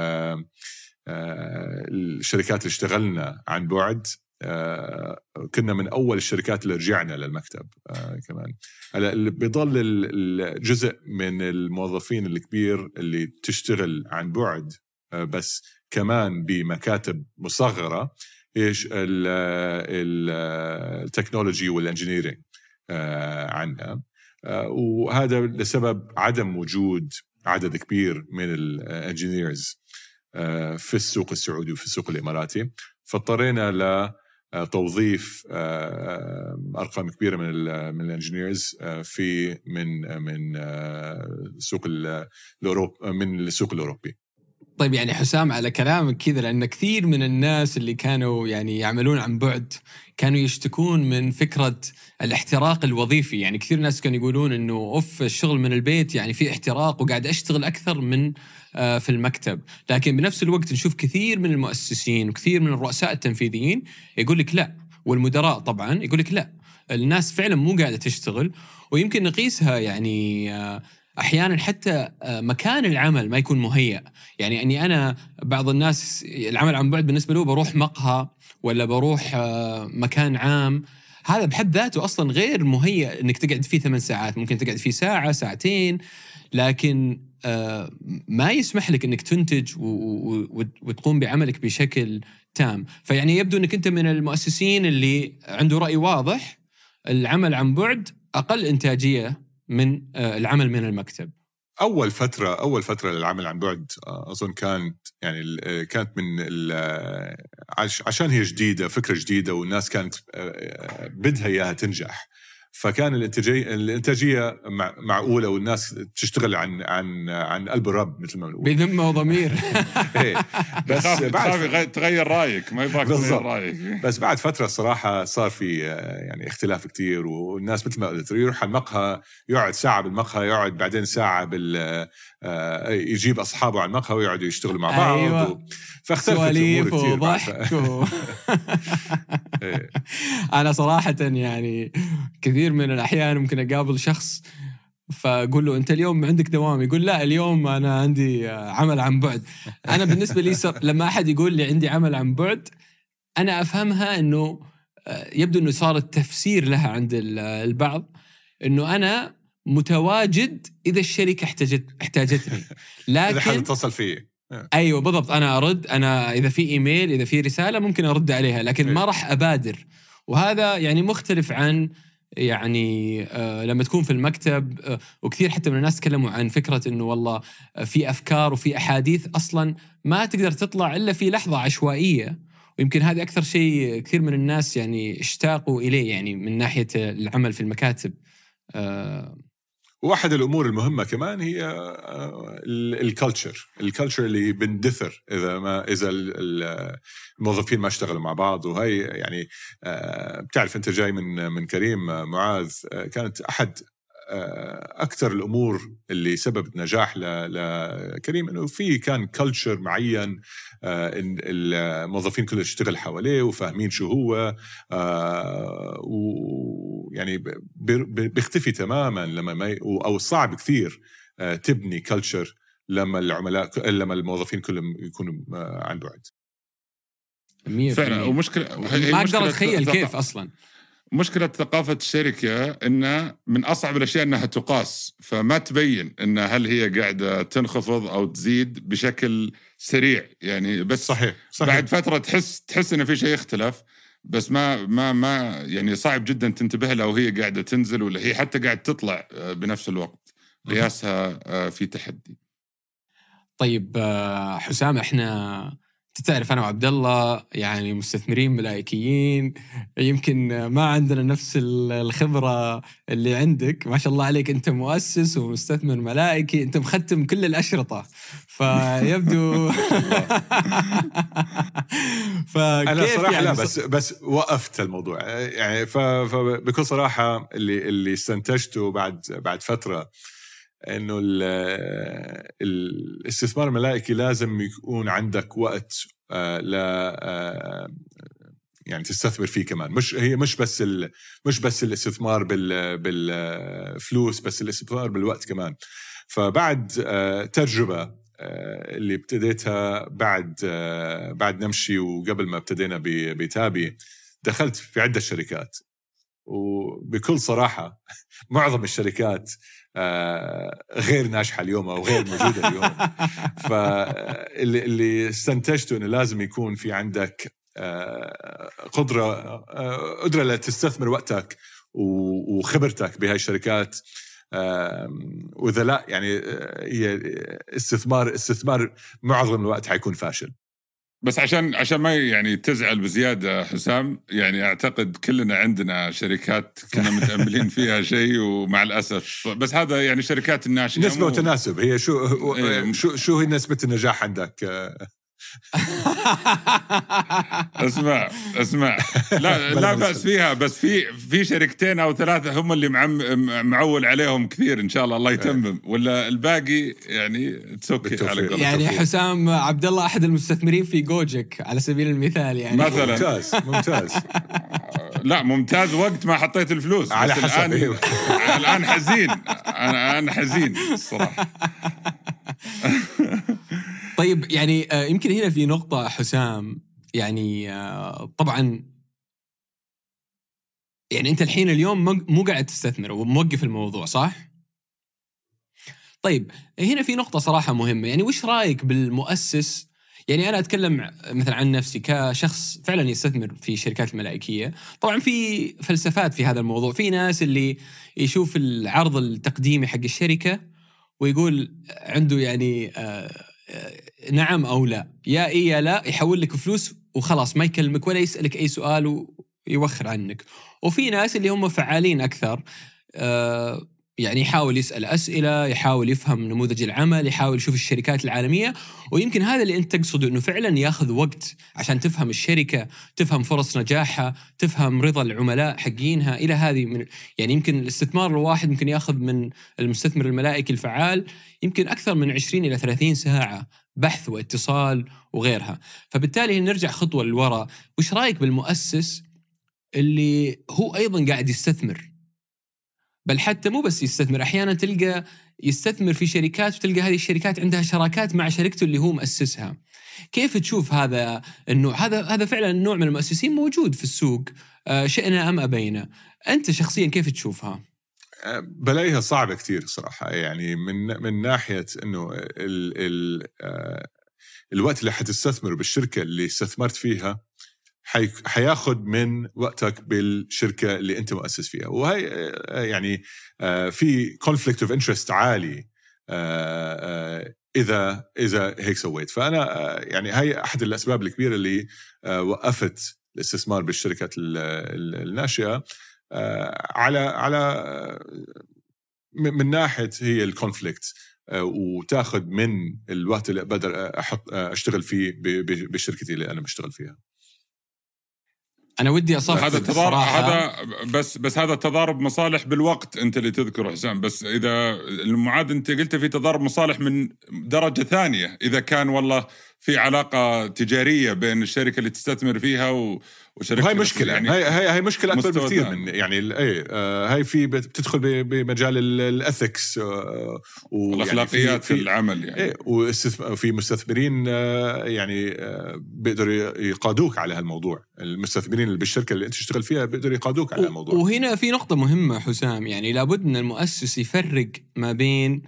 الشركات اللي اشتغلنا عن بعد، كنا من أول الشركات اللي رجعنا للمكتب كمان. هلا بيضل الجزء من الموظفين الكبير اللي تشتغل عن بعد بس كمان بمكاتب مصغرة، إيش التكنولوجي والانجينيرينج عنا. وهذا لسبب عدم وجود عدد كبير من الانجينيرز في السوق السعودي وفي السوق الإماراتي. فاضطرينا لتوظيف أرقام كبيرة من الانجينيرز في من السوق الأوروبي، من السوق الأوروبي. طيب يعني حسام، على كلامك كذا، لأن كثير من الناس اللي كانوا يعني يعملون عن بعد كانوا يشتكون من فكرة الاحتراق الوظيفي. يعني كثير ناس كانوا يقولون إنه الشغل من البيت يعني في احتراق وقاعد أشتغل أكثر من في المكتب. لكن بنفس الوقت نشوف كثير من المؤسسين وكثير من الرؤساء التنفيذيين يقول لك لا، والمدراء طبعا يقول لك لا، الناس فعلا مو قاعدة تشتغل. ويمكن نقيسها يعني أحيانا حتى مكان العمل ما يكون مهيأ. يعني أني أنا بعض الناس العمل عن بعد بالنسبة له بروح مقهى ولا بروح مكان عام، هذا بحد ذاته أصلا غير مهيأ أنك تقعد فيه 8 ساعات، ممكن تقعد فيه ساعة ساعتين، لكن ما يسمح لك أنك تنتج وتقوم بعملك بشكل تام. فيعني يبدو أنك أنت من المؤسسين اللي عنده رأي واضح، العمل عن بعد أقل إنتاجية من العمل من المكتب. أول فترة للعمل عن بعد أظن كانت من عشان هي جديدة، فكرة جديدة، والناس كانت بدها إياها تنجح، فكان الإنتاجية معقولة، والناس تشتغل عن قلب الرب مثل ما بنقول، بذمة وضمير. بس بعد تغير رأيك، ما يبغاك تغير رأيك. بس بعد فترة الصراحة صار في يعني اختلاف كتير، والناس مثل ما قلت يروح على المقهى، يقعد ساعة بالمقهى، يقعد بعدين ساعة يجيب أصحابه على المقهى ويقعدوا يشتغلوا مع بعض. أيوة. فاختلفت الأمور كتير. وضحك أنا صراحة يعني كثير من الأحيان ممكن أقابل شخص فأقول له أنت اليوم عندك دوام، يقول لا اليوم أنا عندي عمل عن بعد. أنا بالنسبة لي لما أحد يقول لي عندي عمل عن بعد، أنا أفهمها أنه يبدو أنه صار التفسير لها عند البعض أنه أنا متواجد إذا الشركة احتاجتني، لكن إذا حد اتصل فيه. أيوة بالضبط، أنا أرد، أنا إذا في إيميل، إذا في رسالة ممكن أرد عليها، لكن ما راح أبادر. وهذا يعني مختلف عن يعني لما تكون في المكتب. وكثير حتى من الناس تكلموا عن فكرة إنه والله في أفكار وفي أحاديث أصلاً ما تقدر تطلع إلا في لحظة عشوائية، ويمكن هذا أكثر شيء كثير من الناس يعني اشتاقوا إليه، يعني من ناحية العمل في المكاتب. واحد الأمور المهمة كمان هي الكالتشر اللي بندثر إذا الموظفين ما اشتغلوا مع بعض. وهي يعني بتعرف أنت جاي من كريم معاذ، كانت أحد أكثر الأمور اللي سببت نجاح لكريم إنه كان كالتشر معين، إن الموظفين كلهم يشتغل حواليه وفاهمين شو هو، ويعني بيختفي تماماً لما أو صعب كثير تبني كالتشر لما لما الموظفين كلهم يكونوا عن بعد. فعلا. ومشكلة ما أقدر أتخيل كيف أصلاً. مشكلة ثقافة الشركة إن من أصعب الأشياء إنها تقاس، فما تبين إن هل هي قاعدة تنخفض أو تزيد بشكل سريع يعني. بس صحيح. بعد فترة تحس إن في شيء اختلف، بس ما يعني صعب جدا تنتبه لها وهي قاعدة تنزل ولا هي حتى قاعدة تطلع بنفس الوقت. قياسها في تحدي. طيب حسام، إحنا تعرف أنا وعبد الله يعني مستثمرين ملائكيين، يمكن ما عندنا نفس الخبرة اللي عندك. ما شاء الله عليك، أنت مؤسس ومستثمر ملائكي، أنت مختم كل الأشرطة، فيبدو أنا صراحة يعني لا، بس وقفت الموضوع يعني. فبكل صراحة اللي استنتجته بعد فترة إنه الاستثمار الملائكي لازم يكون عندك وقت يعني تستثمر فيه كمان. مش بس الاستثمار بالفلوس، بس الاستثمار بالوقت كمان. فبعد تجربة اللي ابتديتها بعد نمشي وقبل ما ابتدينا بتابي، دخلت في عدة شركات، وبكل صراحة معظم الشركات غير ناجحة اليوم أو غير موجودة اليوم. فاللي استنتجته إنه لازم يكون في عندك قدرة لتستثمر وقتك وخبرتك بهاي الشركات. وإذا لا يعني هي استثمار معظم الوقت حيكون فاشل. بس عشان ما يعني تزعل بزيادة حسام، يعني أعتقد كلنا عندنا شركات كنا متأملين فيها شيء ومع الأسف، بس هذا يعني شركات الناشئة نسبة وتناسب. هي شو هي نسبة النجاح عندك؟ اسمع لا بأس فيها، بس في شركتين أو ثلاثة هم اللي معول عليهم كثير. إن شاء الله يتمم، ولا الباقي يعني تسوكي على قلب. يعني حسام عبد الله أحد المستثمرين في جوجك على سبيل المثال يعني. مثلا ممتاز. لا ممتاز وقت ما حطيت الفلوس على حسب. الآن حزين. أنا حزين الصراحة. طيب يعني يمكن هنا في نقطة حسام، يعني طبعا يعني أنت الحين اليوم مو قاعد تستثمر وموقف الموضوع، صح؟ طيب هنا في نقطة صراحة مهمة، يعني وش رأيك بالمؤسس؟ يعني أنا أتكلم مثلا عن نفسي كشخص فعلا يستثمر في شركات الملائكية. طبعا في فلسفات في هذا الموضوع، في ناس اللي يشوف العرض التقديمي حق الشركة ويقول عنده يعني نعم أو لا، يا إيه يا لا، يحول لك فلوس وخلاص ما يكلمك ولا يسألك أي سؤال ويوخر عنك. وفي ناس اللي هم فعالين أكثر، يعني يحاول يسأل أسئلة، يحاول يفهم نموذج العمل، يحاول يشوف الشركات العالمية. ويمكن هذا اللي أنت تقصده، أنه فعلا ياخذ وقت عشان تفهم الشركة، تفهم فرص نجاحها، تفهم رضا العملاء حقينها إلى هذه من يعني يمكن الاستثمار الواحد ممكن ياخذ من المستثمر الملائكي الفعال يمكن أكثر من 20 إلى 30 ساعة بحث واتصال وغيرها. فبالتالي نرجع خطوة للوراء، وش رأيك بالمؤسس اللي هو أيضا قاعد يستثمر، بل حتى مو بس يستثمر، أحيانا تلقى يستثمر في شركات وتلقى هذه الشركات عندها شراكات مع شركته اللي هو مؤسسها. كيف تشوف هذا النوع؟ هذا فعلا نوع من المؤسسين موجود في السوق، شئنا أم أبينا. أنت شخصيا كيف تشوفها؟ بلاقيها صعبة كتير صراحة، يعني من ناحية إنه الوقت اللي حتستثمر بالشركة اللي استثمرت فيها حياخد من وقتك بالشركة اللي أنت مؤسس فيها، وهي يعني في conflict of interest عالي إذا هيك سويت. فأنا يعني هاي أحد الأسباب الكبيرة اللي وقفت الاستثمار بالشركات الناشئة على من ناحية هي الكونفليكت، وتاخد من الوقت اللي بقدر أشتغل فيه بشركتي اللي أنا بشتغل فيها. أنا ودي أصفق هذا تضارب، هذا بس هذا تضارب مصالح بالوقت أنت اللي تذكره حسام. بس إذا المعاد أنت قلت في تضارب مصالح من درجة ثانية، إذا كان والله في علاقة تجارية بين الشركة اللي تستثمر فيها وشركة، هاي مشكلة يعني هاي مشكلة أكبر بكثير من يعني هاي في بتدخل بمجال الأثكس والأخلاقيات في العمل يعني. وفي مستثمرين يعني بيقدروا يقادوك على هالموضوع، المستثمرين اللي بالشركة اللي أنت تشتغل فيها بيقدروا يقادوك على الموضوع. وهنا في نقطة مهمة حسام، يعني لابد أن المؤسس يفرق ما بين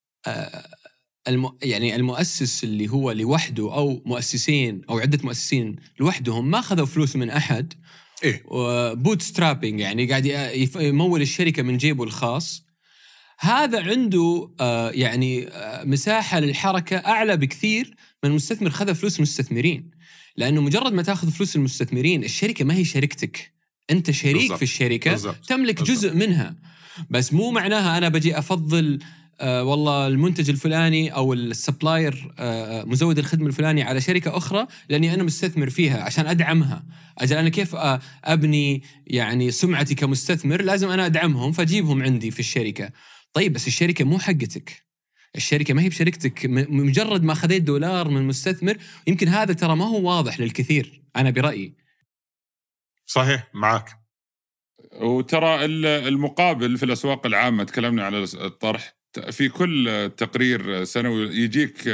يعني المؤسس اللي هو لوحده أو مؤسسين أو عدة مؤسسين لوحدهم ما أخذوا فلوس من أحد، بوت سترابينج، يعني قاعد يمول الشركة من جيبه الخاص. هذا عنده يعني مساحة للحركة أعلى بكثير من مستثمر خذ فلوس مستثمرين، لأنه مجرد ما تأخذ فلوس المستثمرين الشركة ما هي شركتك، أنت شريك بالزبط. في الشركة بالزبط. تملك بالزبط. جزء منها، بس مو معناها أنا بجي أفضل والله المنتج الفلاني أو السبلاير مزود الخدمة الفلاني على شركة أخرى لأني أنا مستثمر فيها عشان أدعمها. أجل أنا كيف أبني يعني سمعتي كمستثمر؟ لازم أنا أدعمهم فأجيبهم عندي في الشركة. طيب بس الشركة مو حقتك، الشركة ما هي بشركتك. مجرد ما خذيت $1 من مستثمر، يمكن هذا ترى ما هو واضح للكثير، أنا برأيي. صحيح معك. وترى المقابل في الأسواق العامة، تكلمنا على الطرح، في كل تقرير سنوي يجيك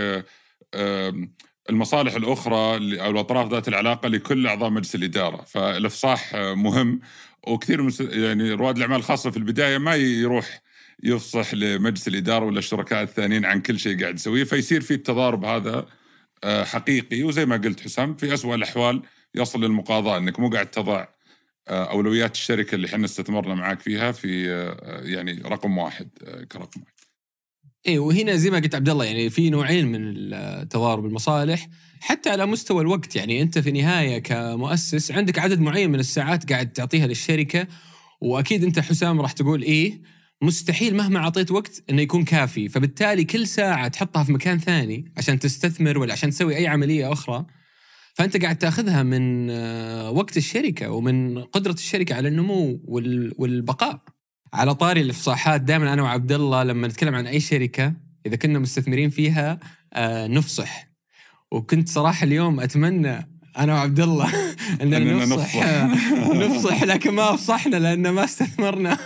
المصالح الأخرى أو الأطراف ذات العلاقة لكل أعضاء مجلس الإدارة. فالإفصاح مهم، وكثير يعني رواد الأعمال الخاصة في البداية ما يروح يفصح لمجلس الإدارة ولا الشركاء الثانيين عن كل شيء قاعد يسويه، فيصير في التضارب هذا حقيقي. وزي ما قلت حسام، في أسوأ الأحوال يصل للمقاضاة، أنك مو قاعد تضع أولويات الشركة اللي حنا استثمرنا معاك فيها في يعني رقم واحد كرقم واحد. إيه، وهنا زي ما قلت عبد الله، يعني في نوعين من التضارب المصالح حتى على مستوى الوقت. يعني أنت في نهاية كمؤسس عندك عدد معين من الساعات قاعد تعطيها للشركة، وأكيد أنت حسام راح تقول إيه، مستحيل مهما عطيت وقت إنه يكون كافي. فبالتالي كل ساعة تحطها في مكان ثاني عشان تستثمر ولا عشان تسوي أي عملية أخرى، فأنت قاعد تأخذها من وقت الشركة ومن قدرة الشركة على النمو والبقاء. على طاري الإفصاحات، دائما أنا وعبد الله لما نتكلم عن أي شركة إذا كنا مستثمرين فيها نفصح. وكنت صراحة اليوم أتمنى أنا وعبد الله أننا نفصح لكن ما أفصحنا لأن ما استثمرنا.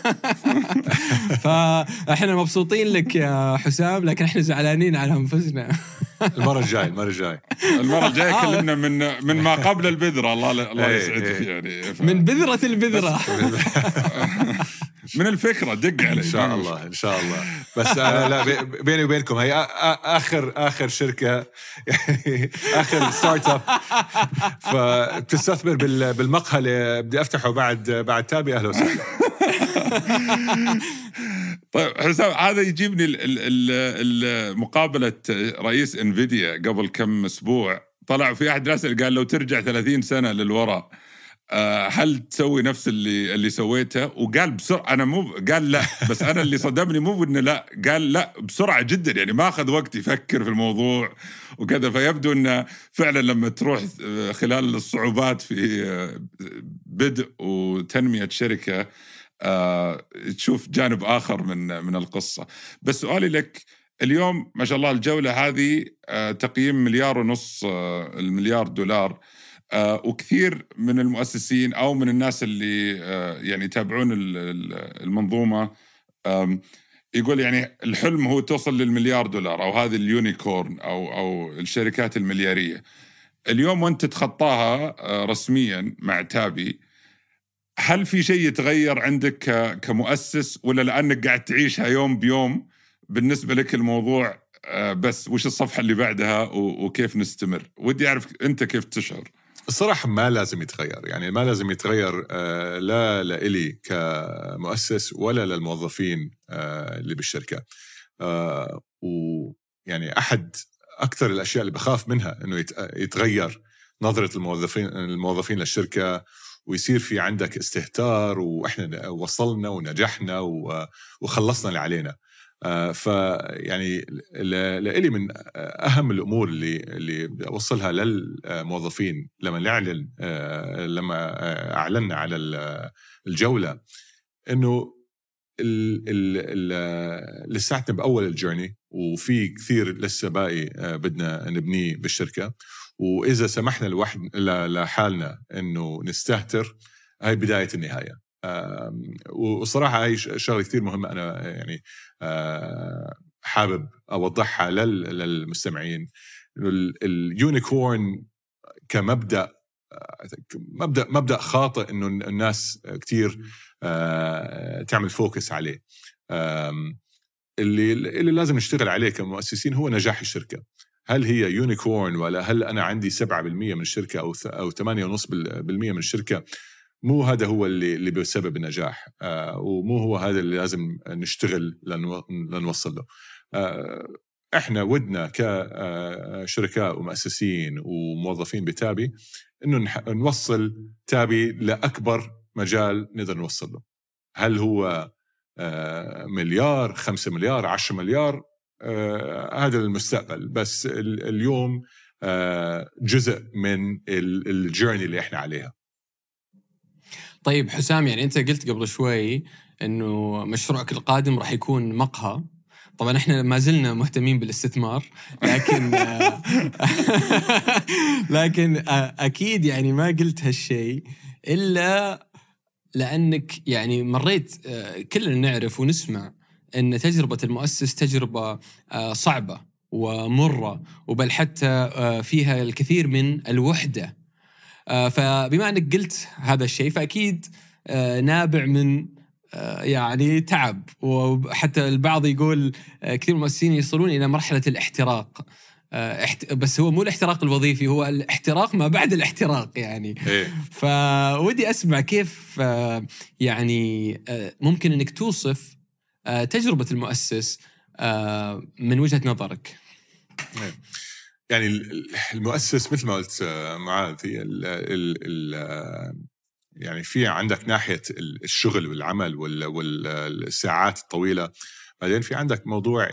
فإحنا مبسوطين لك يا حسام، لكن إحنا زعلانين على أنفسنا. المرة الجاية كلمنا من ما قبل البذرة. الله يسعدك يعني من بذرة البذرة من الفكرة دق علي إن شاء الله. بس أنا لا، بيني وبينكم هي آخر شركة يعني آخر ستارت اب، فبتستثمر بالمقهى اللي بدي أفتحه بعد تابي. أهلا وسهلا. طيب حسام، هذا يجيبني مقابلة رئيس انفيديا قبل كم أسبوع. طلع في أحد الناس قال لو ترجع 30 سنة للوراء هل تسوي نفس اللي سويته؟ وقال بسرعة. أنا مو قال لا، بس أنا اللي صدمني مو إنه لا، قال لا بسرعة جدا، يعني ما أخذ وقت يفكر في الموضوع وكذا. فيبدو إنه فعلا لما تروح خلال الصعوبات في بدء وتنمية شركة تشوف جانب آخر من القصة. بس سؤالي لك اليوم، ما شاء الله الجولة هذه تقييم $1.5 مليار، وكثير من المؤسسين أو من الناس اللي يعني يتابعون المنظومة يقول يعني الحلم هو توصل $1 مليار، أو هذه اليونيكورن أو الشركات المليارية. اليوم وانت تتخطاها رسميا مع تابي، هل في شيء يتغير عندك كمؤسس، ولا لأنك قاعد تعيشها يوم بيوم بالنسبة لك الموضوع بس وش الصفحة اللي بعدها وكيف نستمر؟ ودي أعرف أنت كيف تشعر. الصراحة ما لازم يتغير، يعني ما لازم يتغير لا لإلي كمؤسس ولا للموظفين اللي بالشركة. ويعني أحد أكثر الأشياء اللي بخاف منها إنه يتغير نظرة الموظفين للشركة، ويصير في عندك استهتار وإحنا وصلنا ونجحنا وخلصنا اللي علينا. فيعني لإلي من أهم الأمور اللي أوصلها للموظفين لما أعلنا على الجولة، إنه لساتنا بأول الجيرني، وفي كثير لسه باقي بدنا نبنيه بالشركة. وإذا سمحنا لحالنا إنه نستهتر، هاي بداية النهاية. وصراحة هاي شغلة كثير مهمة، أنا يعني حابب أوضحها للمستمعين. اليونيكورن كمبدأ مبدأ خاطئ إنه الناس كتير تعمل فوكس عليه. اللي لازم نشتغل عليه كمؤسسين هو نجاح الشركة. هل هي يونيكورن، ولا هل أنا عندي 7% من الشركة أو 8.5% من الشركة؟ مو هذا هو اللي بسبب النجاح، ومو هو هذا اللي لازم نشتغل لنوصل له. احنا ودنا كشركاء ومؤسسين وموظفين بتابي انه نوصل تابي لأكبر مجال نقدر نوصل له. هل هو مليار، 5 مليار، 10 مليار؟ هذا المستقبل، بس اليوم جزء من الجيرني اللي احنا عليها. طيب حسام، يعني أنت قلت قبل شوي أنه مشروعك القادم راح يكون مقهى. طبعا إحنا ما زلنا مهتمين بالاستثمار، لكن أكيد يعني ما قلت هالشيء إلا لأنك يعني مريت. كلنا نعرف ونسمع أن تجربة المؤسس تجربة صعبة ومرة، وبل حتى فيها الكثير من الوحدة. فبما أنك قلت هذا الشيء، فأكيد نابع من يعني تعب، وحتى البعض يقول كثير مؤسسين يصلون إلى مرحلة الاحتراق. بس هو مو الاحتراق الوظيفي، هو الاحتراق ما بعد الاحتراق يعني. فودي أسمع كيف يعني ممكن أنك توصف تجربة المؤسس من وجهة نظرك. يعني المؤسس مثل ما قلت معاذ، يعني في عندك ناحية الشغل والعمل والساعات الطويلة، بعدين في عندك موضوع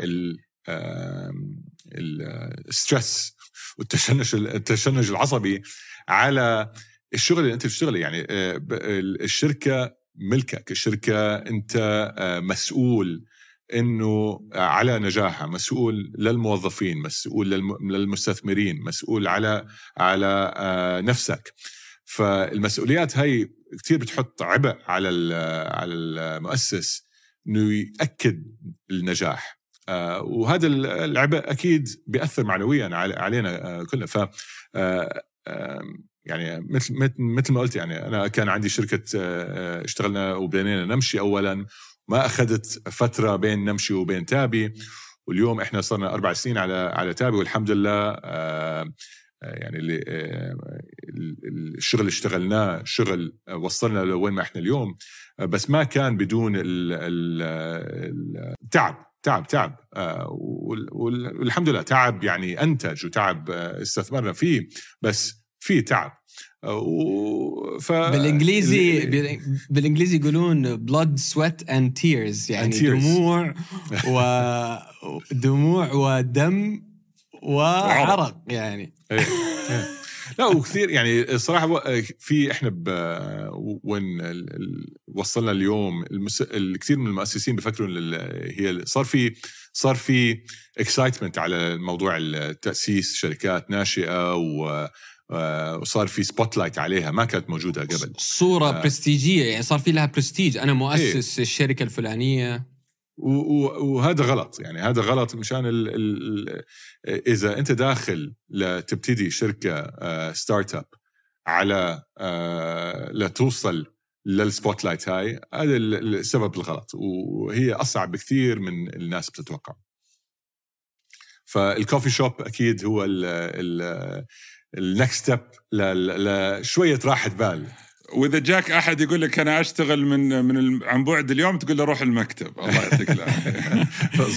الستريس والتشنج العصبي على الشغل اللي انت بتشتغله. يعني الشركة ملكك، الشركة انت مسؤول انه على نجاحها، مسؤول للموظفين، مسؤول للمستثمرين، مسؤول على نفسك. فالمسؤوليات هاي كتير بتحط عبء على المؤسس انه يأكد النجاح، وهذا العبء اكيد بيأثر معنويا علينا كلنا. ف يعني مثل ما قلت، يعني انا كان عندي شركة اشتغلنا وبدينا نمشي اولا، ما أخذت فترة بين نمشي وبين تابي، واليوم إحنا صرنا 4 سنين على تابي، والحمد لله يعني اللي الشغل اللي اشتغلناه شغل وصلنا لوين ما احنا اليوم، بس ما كان بدون التعب والحمد لله تعب يعني أنتج وتعب استثمرنا فيه، بس في تعب. بالإنجليزي يقولون blood sweat and tears، يعني دموع ودم وعرق يعني. لا وكثير يعني صراحة في إحنا وين وصلنا اليوم الكثير من المؤسسين بفكروا هي صار في excitement على موضوع التأسيس شركات ناشئة وصار في سبوت لايت عليها ما كانت موجودة قبل، صورة برستيجية يعني صار في لها برستيج، أنا مؤسس الشركة الفلانية. وهذا غلط، يعني هذا غلط مشان إذا أنت داخل لتبتدي شركة ستارت اب على لتوصل للسبوت لايت هاي، هذا السبب الغلط، وهي أصعب بكثير من الناس بتتوقع. فالكوفي شوب أكيد هو النكست ستيب لشوية راحة بال. وإذا جاك أحد يقول لك أنا أشتغل عن بعد اليوم، تقول له روح المكتب، الله يعطيك العافية.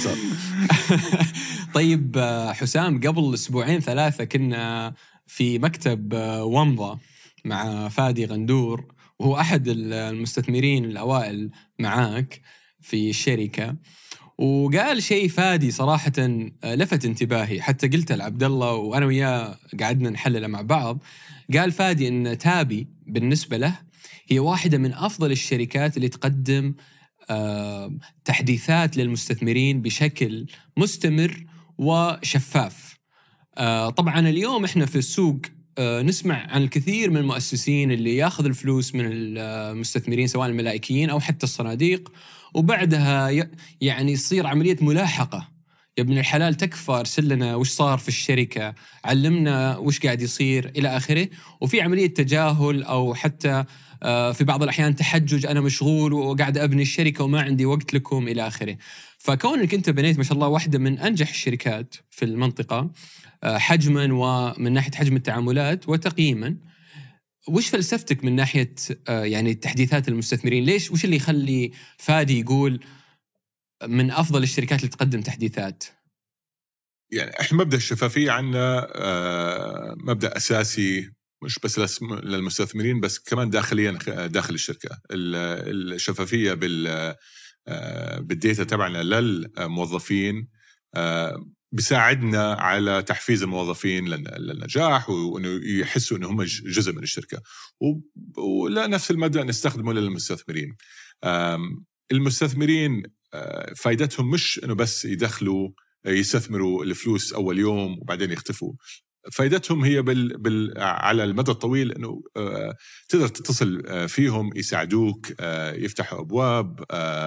طيب حسام، قبل 2-3 كنا في مكتب ومضة مع فادي غندور، وهو أحد المستثمرين الأوائل معاك في الشركة، وقال شيء فادي صراحة لفت انتباهي، حتى قلت لعبد الله وأنا وياه قعدنا نحلل مع بعض. قال فادي إن تابي بالنسبة له هي واحدة من أفضل الشركات اللي تقدم تحديثات للمستثمرين بشكل مستمر وشفاف. طبعا اليوم إحنا في السوق نسمع عن الكثير من المؤسسين اللي ياخذ الفلوس من المستثمرين سواء الملائكيين أو حتى الصناديق، وبعدها يعني يصير عملية ملاحقة، يا ابن الحلال تكفى ارسل لنا وش صار في الشركة، علمنا وش قاعد يصير إلى آخره. وفي عملية تجاهل أو حتى في بعض الأحيان تحجج، أنا مشغول وقاعد أبني الشركة وما عندي وقت لكم إلى آخره. فكونك أنت بنيت ما شاء الله واحدة من أنجح الشركات في المنطقة حجما ومن ناحية حجم التعاملات وتقييما، وش فلسفتك من ناحية يعني تحديثات المستثمرين؟ ليش وش اللي يخلي فادي يقول من أفضل الشركات اللي تقدم تحديثات؟ يعني إحنا مبدأ الشفافية عنا مبدأ أساسي مش بس للمستثمرين بس كمان داخليا داخل الشركة. الشفافية بالديتا تبعنا للموظفين بيساعدنا على تحفيز الموظفين للنجاح وإنه يحسوا إنه هم جزء من الشركة، ولا نفس المدى نستخدمه للمستثمرين. المستثمرين فايدتهم مش إنه بس يدخلوا يستثمروا الفلوس أول يوم وبعدين يختفوا، فايدتهم هي على المدى الطويل إنه تقدر تتصل فيهم، يساعدوك، يفتحوا أبواب،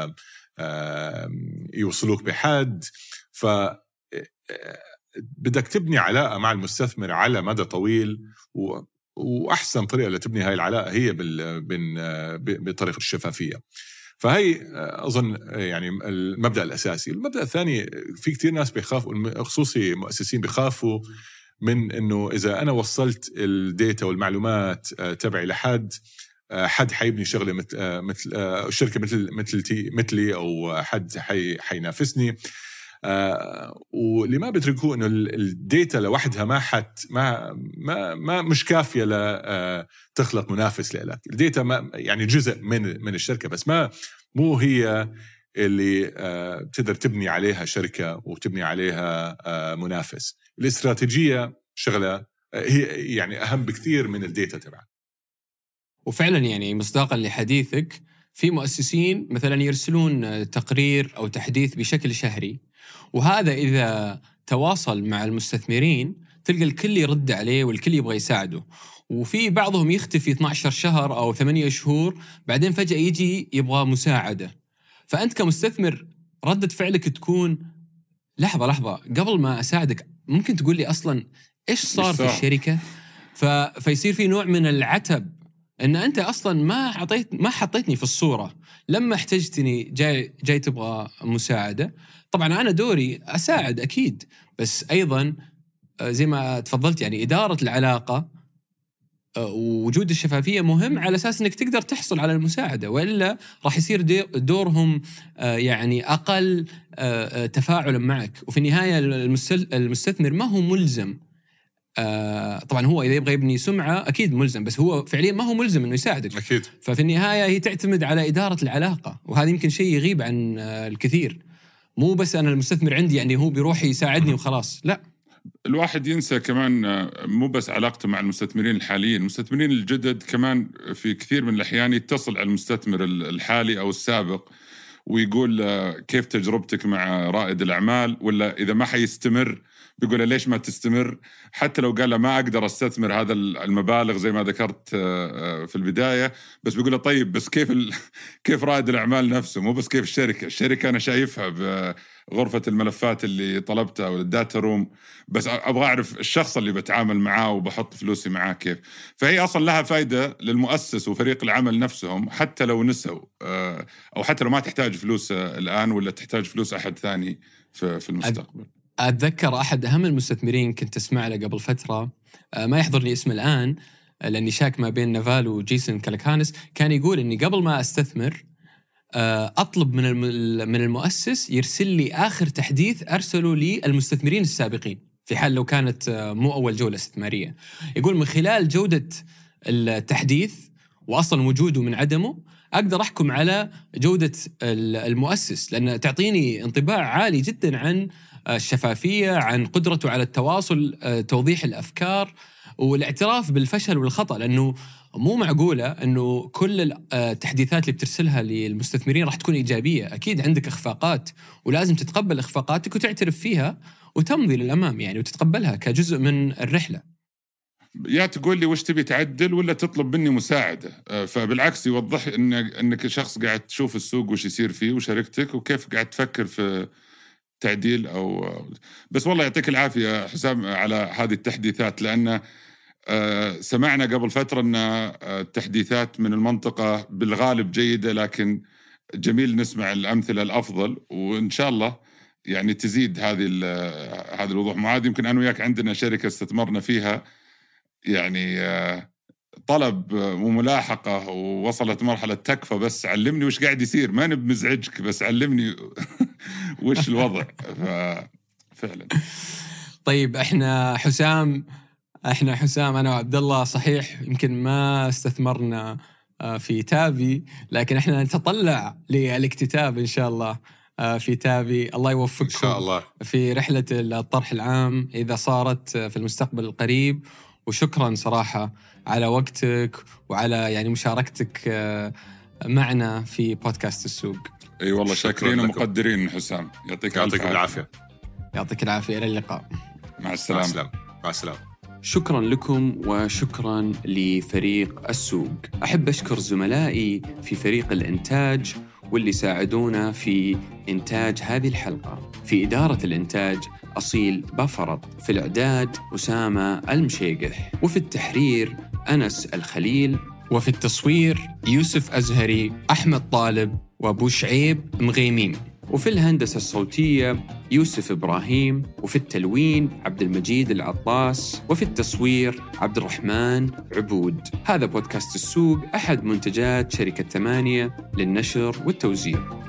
يوصلوك بحد. بدك تبني علاقة مع المستثمر على مدى طويل، وأحسن طريقة لتبني هاي العلاقة هي بطريقة الشفافية. فهي أظن يعني المبدأ الأساسي. المبدأ الثاني، في كتير ناس بيخافوا، خصوصي مؤسسين بيخافوا من إنه إذا أنا وصلت الديتا والمعلومات تبعي لحد حيبني شغلة مثل شركة مثلي أو حد حينافسني. واللي ما بيتركوه إنه الديتا لوحدها ما مش كافية تخلق منافس لك. الديتا يعني جزء من الشركة، بس مو هي اللي تقدر تبني عليها شركة وتبني عليها منافس. الاستراتيجية شغلة هي يعني أهم بكثير من الديتا تبعها. وفعلا يعني مصداقا لحديثك، في مؤسسين مثلا يرسلون تقرير أو تحديث بشكل شهري، وهذا إذا تواصل مع المستثمرين تلقى الكل يرد عليه والكل يبغى يساعده. وفي بعضهم يختفي 12 شهر أو 8 شهور، بعدين فجأة يجي يبغى مساعدة. فأنت كمستثمر ردة فعلك تكون لحظة قبل ما أساعدك ممكن تقول لي أصلا إيش صار في الشركة؟ فيصير في نوع من العتب إن أنت أصلا ما حطيتني في الصورة لما احتجتني، جاي تبغى مساعدة. طبعا أنا دوري أساعد أكيد، بس أيضا زي ما تفضلت يعني إدارة العلاقة ووجود الشفافية مهم على أساس أنك تقدر تحصل على المساعدة، وإلا راح يصير دورهم يعني أقل تفاعلا معك. وفي النهاية المستثمر ما هو ملزم، طبعا هو إذا يبغى يبني سمعة أكيد ملزم، بس هو فعليا ما هو ملزم أنه يساعدك أكيد. ففي النهاية هي تعتمد على إدارة العلاقة، وهذا يمكن شيء يغيب عن الكثير. مو بس أنا المستثمر عندي يعني هو بيروح يساعدني وخلاص، لا، الواحد ينسى كمان مو بس علاقته مع المستثمرين الحاليين، المستثمرين الجدد كمان في كثير من الأحيان يتصل على المستثمر الحالي أو السابق ويقول كيف تجربتك مع رائد الأعمال، ولا إذا ما حيستمر بيقول ليش ما تستمر، حتى لو قال له ما أقدر أستثمر هذا المبالغ زي ما ذكرت في البداية، بس بيقول له طيب بس كيف رائد الأعمال نفسه، مو بس كيف الشركة أنا شايفها بغرفة الملفات اللي طلبتها والداتا روم، بس أبغى أعرف الشخص اللي بتعامل معاه وبحط فلوسي معاه كيف. فهي أصلا لها فايدة للمؤسس وفريق العمل نفسهم، حتى لو نسوا أو حتى لو ما تحتاج فلوس الآن ولا تحتاج فلوس أحد ثاني في المستقبل. أتذكر أحد أهم المستثمرين كنت أسمع له قبل فترة، ما يحضرني اسمه الآن لأني شاك ما بين نافال وجيسون كالكانس، كان يقول إني قبل ما أستثمر أطلب من المؤسس يرسل لي آخر تحديث أرسله للمستثمرين السابقين في حال لو كانت مو أول جولة استثمارية. يقول من خلال جودة التحديث وأصلا وجوده من عدمه أقدر أحكم على جودة المؤسس، لأن تعطيني انطباع عالي جدا عن الشفافية، عن قدرته على التواصل، توضيح الأفكار والاعتراف بالفشل والخطأ. لأنه مو معقولة أنه كل التحديثات اللي بترسلها للمستثمرين راح تكون إيجابية، أكيد عندك إخفاقات ولازم تتقبل إخفاقاتك وتعترف فيها وتمضي للأمام يعني، وتتقبلها كجزء من الرحلة. يا تقول لي وش تبي تعدل ولا تطلب مني مساعدة، فبالعكس يوضح إنك شخص قاعد تشوف السوق وش يصير فيه وشركتك وكيف قاعد تفكر في تعديل أو بس. والله يعطيك العافية حسام على هذه التحديثات، لأن سمعنا قبل فترة أن التحديثات من المنطقة بالغالب جيدة، لكن جميل نسمع الأمثلة الأفضل، وإن شاء الله يعني تزيد هذا الوضوح. معاذ يمكن أنا وياك عندنا شركة استثمرنا فيها يعني طلب وملاحقة ووصلت مرحلة تكفى، بس علمني وش قاعد يصير، ما نبمزعجك بس علمني وش الوضع. فعلا. طيب احنا حسام أنا وعبد الله صحيح يمكن ما استثمرنا في تابي، لكن احنا نتطلع للاكتتاب إن شاء الله في تابي. الله يوفقكم إن شاء الله في رحلة الطرح العام إذا صارت في المستقبل القريب. وشكرا صراحة على وقتك وعلى يعني مشاركتك معنا في بودكاست السوق. أي والله شاكرين ومقدرين حسام، يعطيك العافية. يعطيك العافية، إلى اللقاء. مع السلامة. مع السلامة. شكرا لكم وشكرا لفريق السوق. أحب أشكر زملائي في فريق الإنتاج واللي ساعدونا في إنتاج هذه الحلقة. في إدارة الإنتاج أصيل بافرط، في الإعداد أسامة المشيقح، وفي التحرير أنس الخليل، وفي التصوير يوسف أزهري، أحمد طالب، وأبو شعيب مغيمين، وفي الهندسة الصوتية يوسف إبراهيم، وفي التلوين عبد المجيد العطاس، وفي التصوير عبد الرحمن عبود. هذا بودكاست السوق، أحد منتجات شركة 8 للنشر والتوزيع.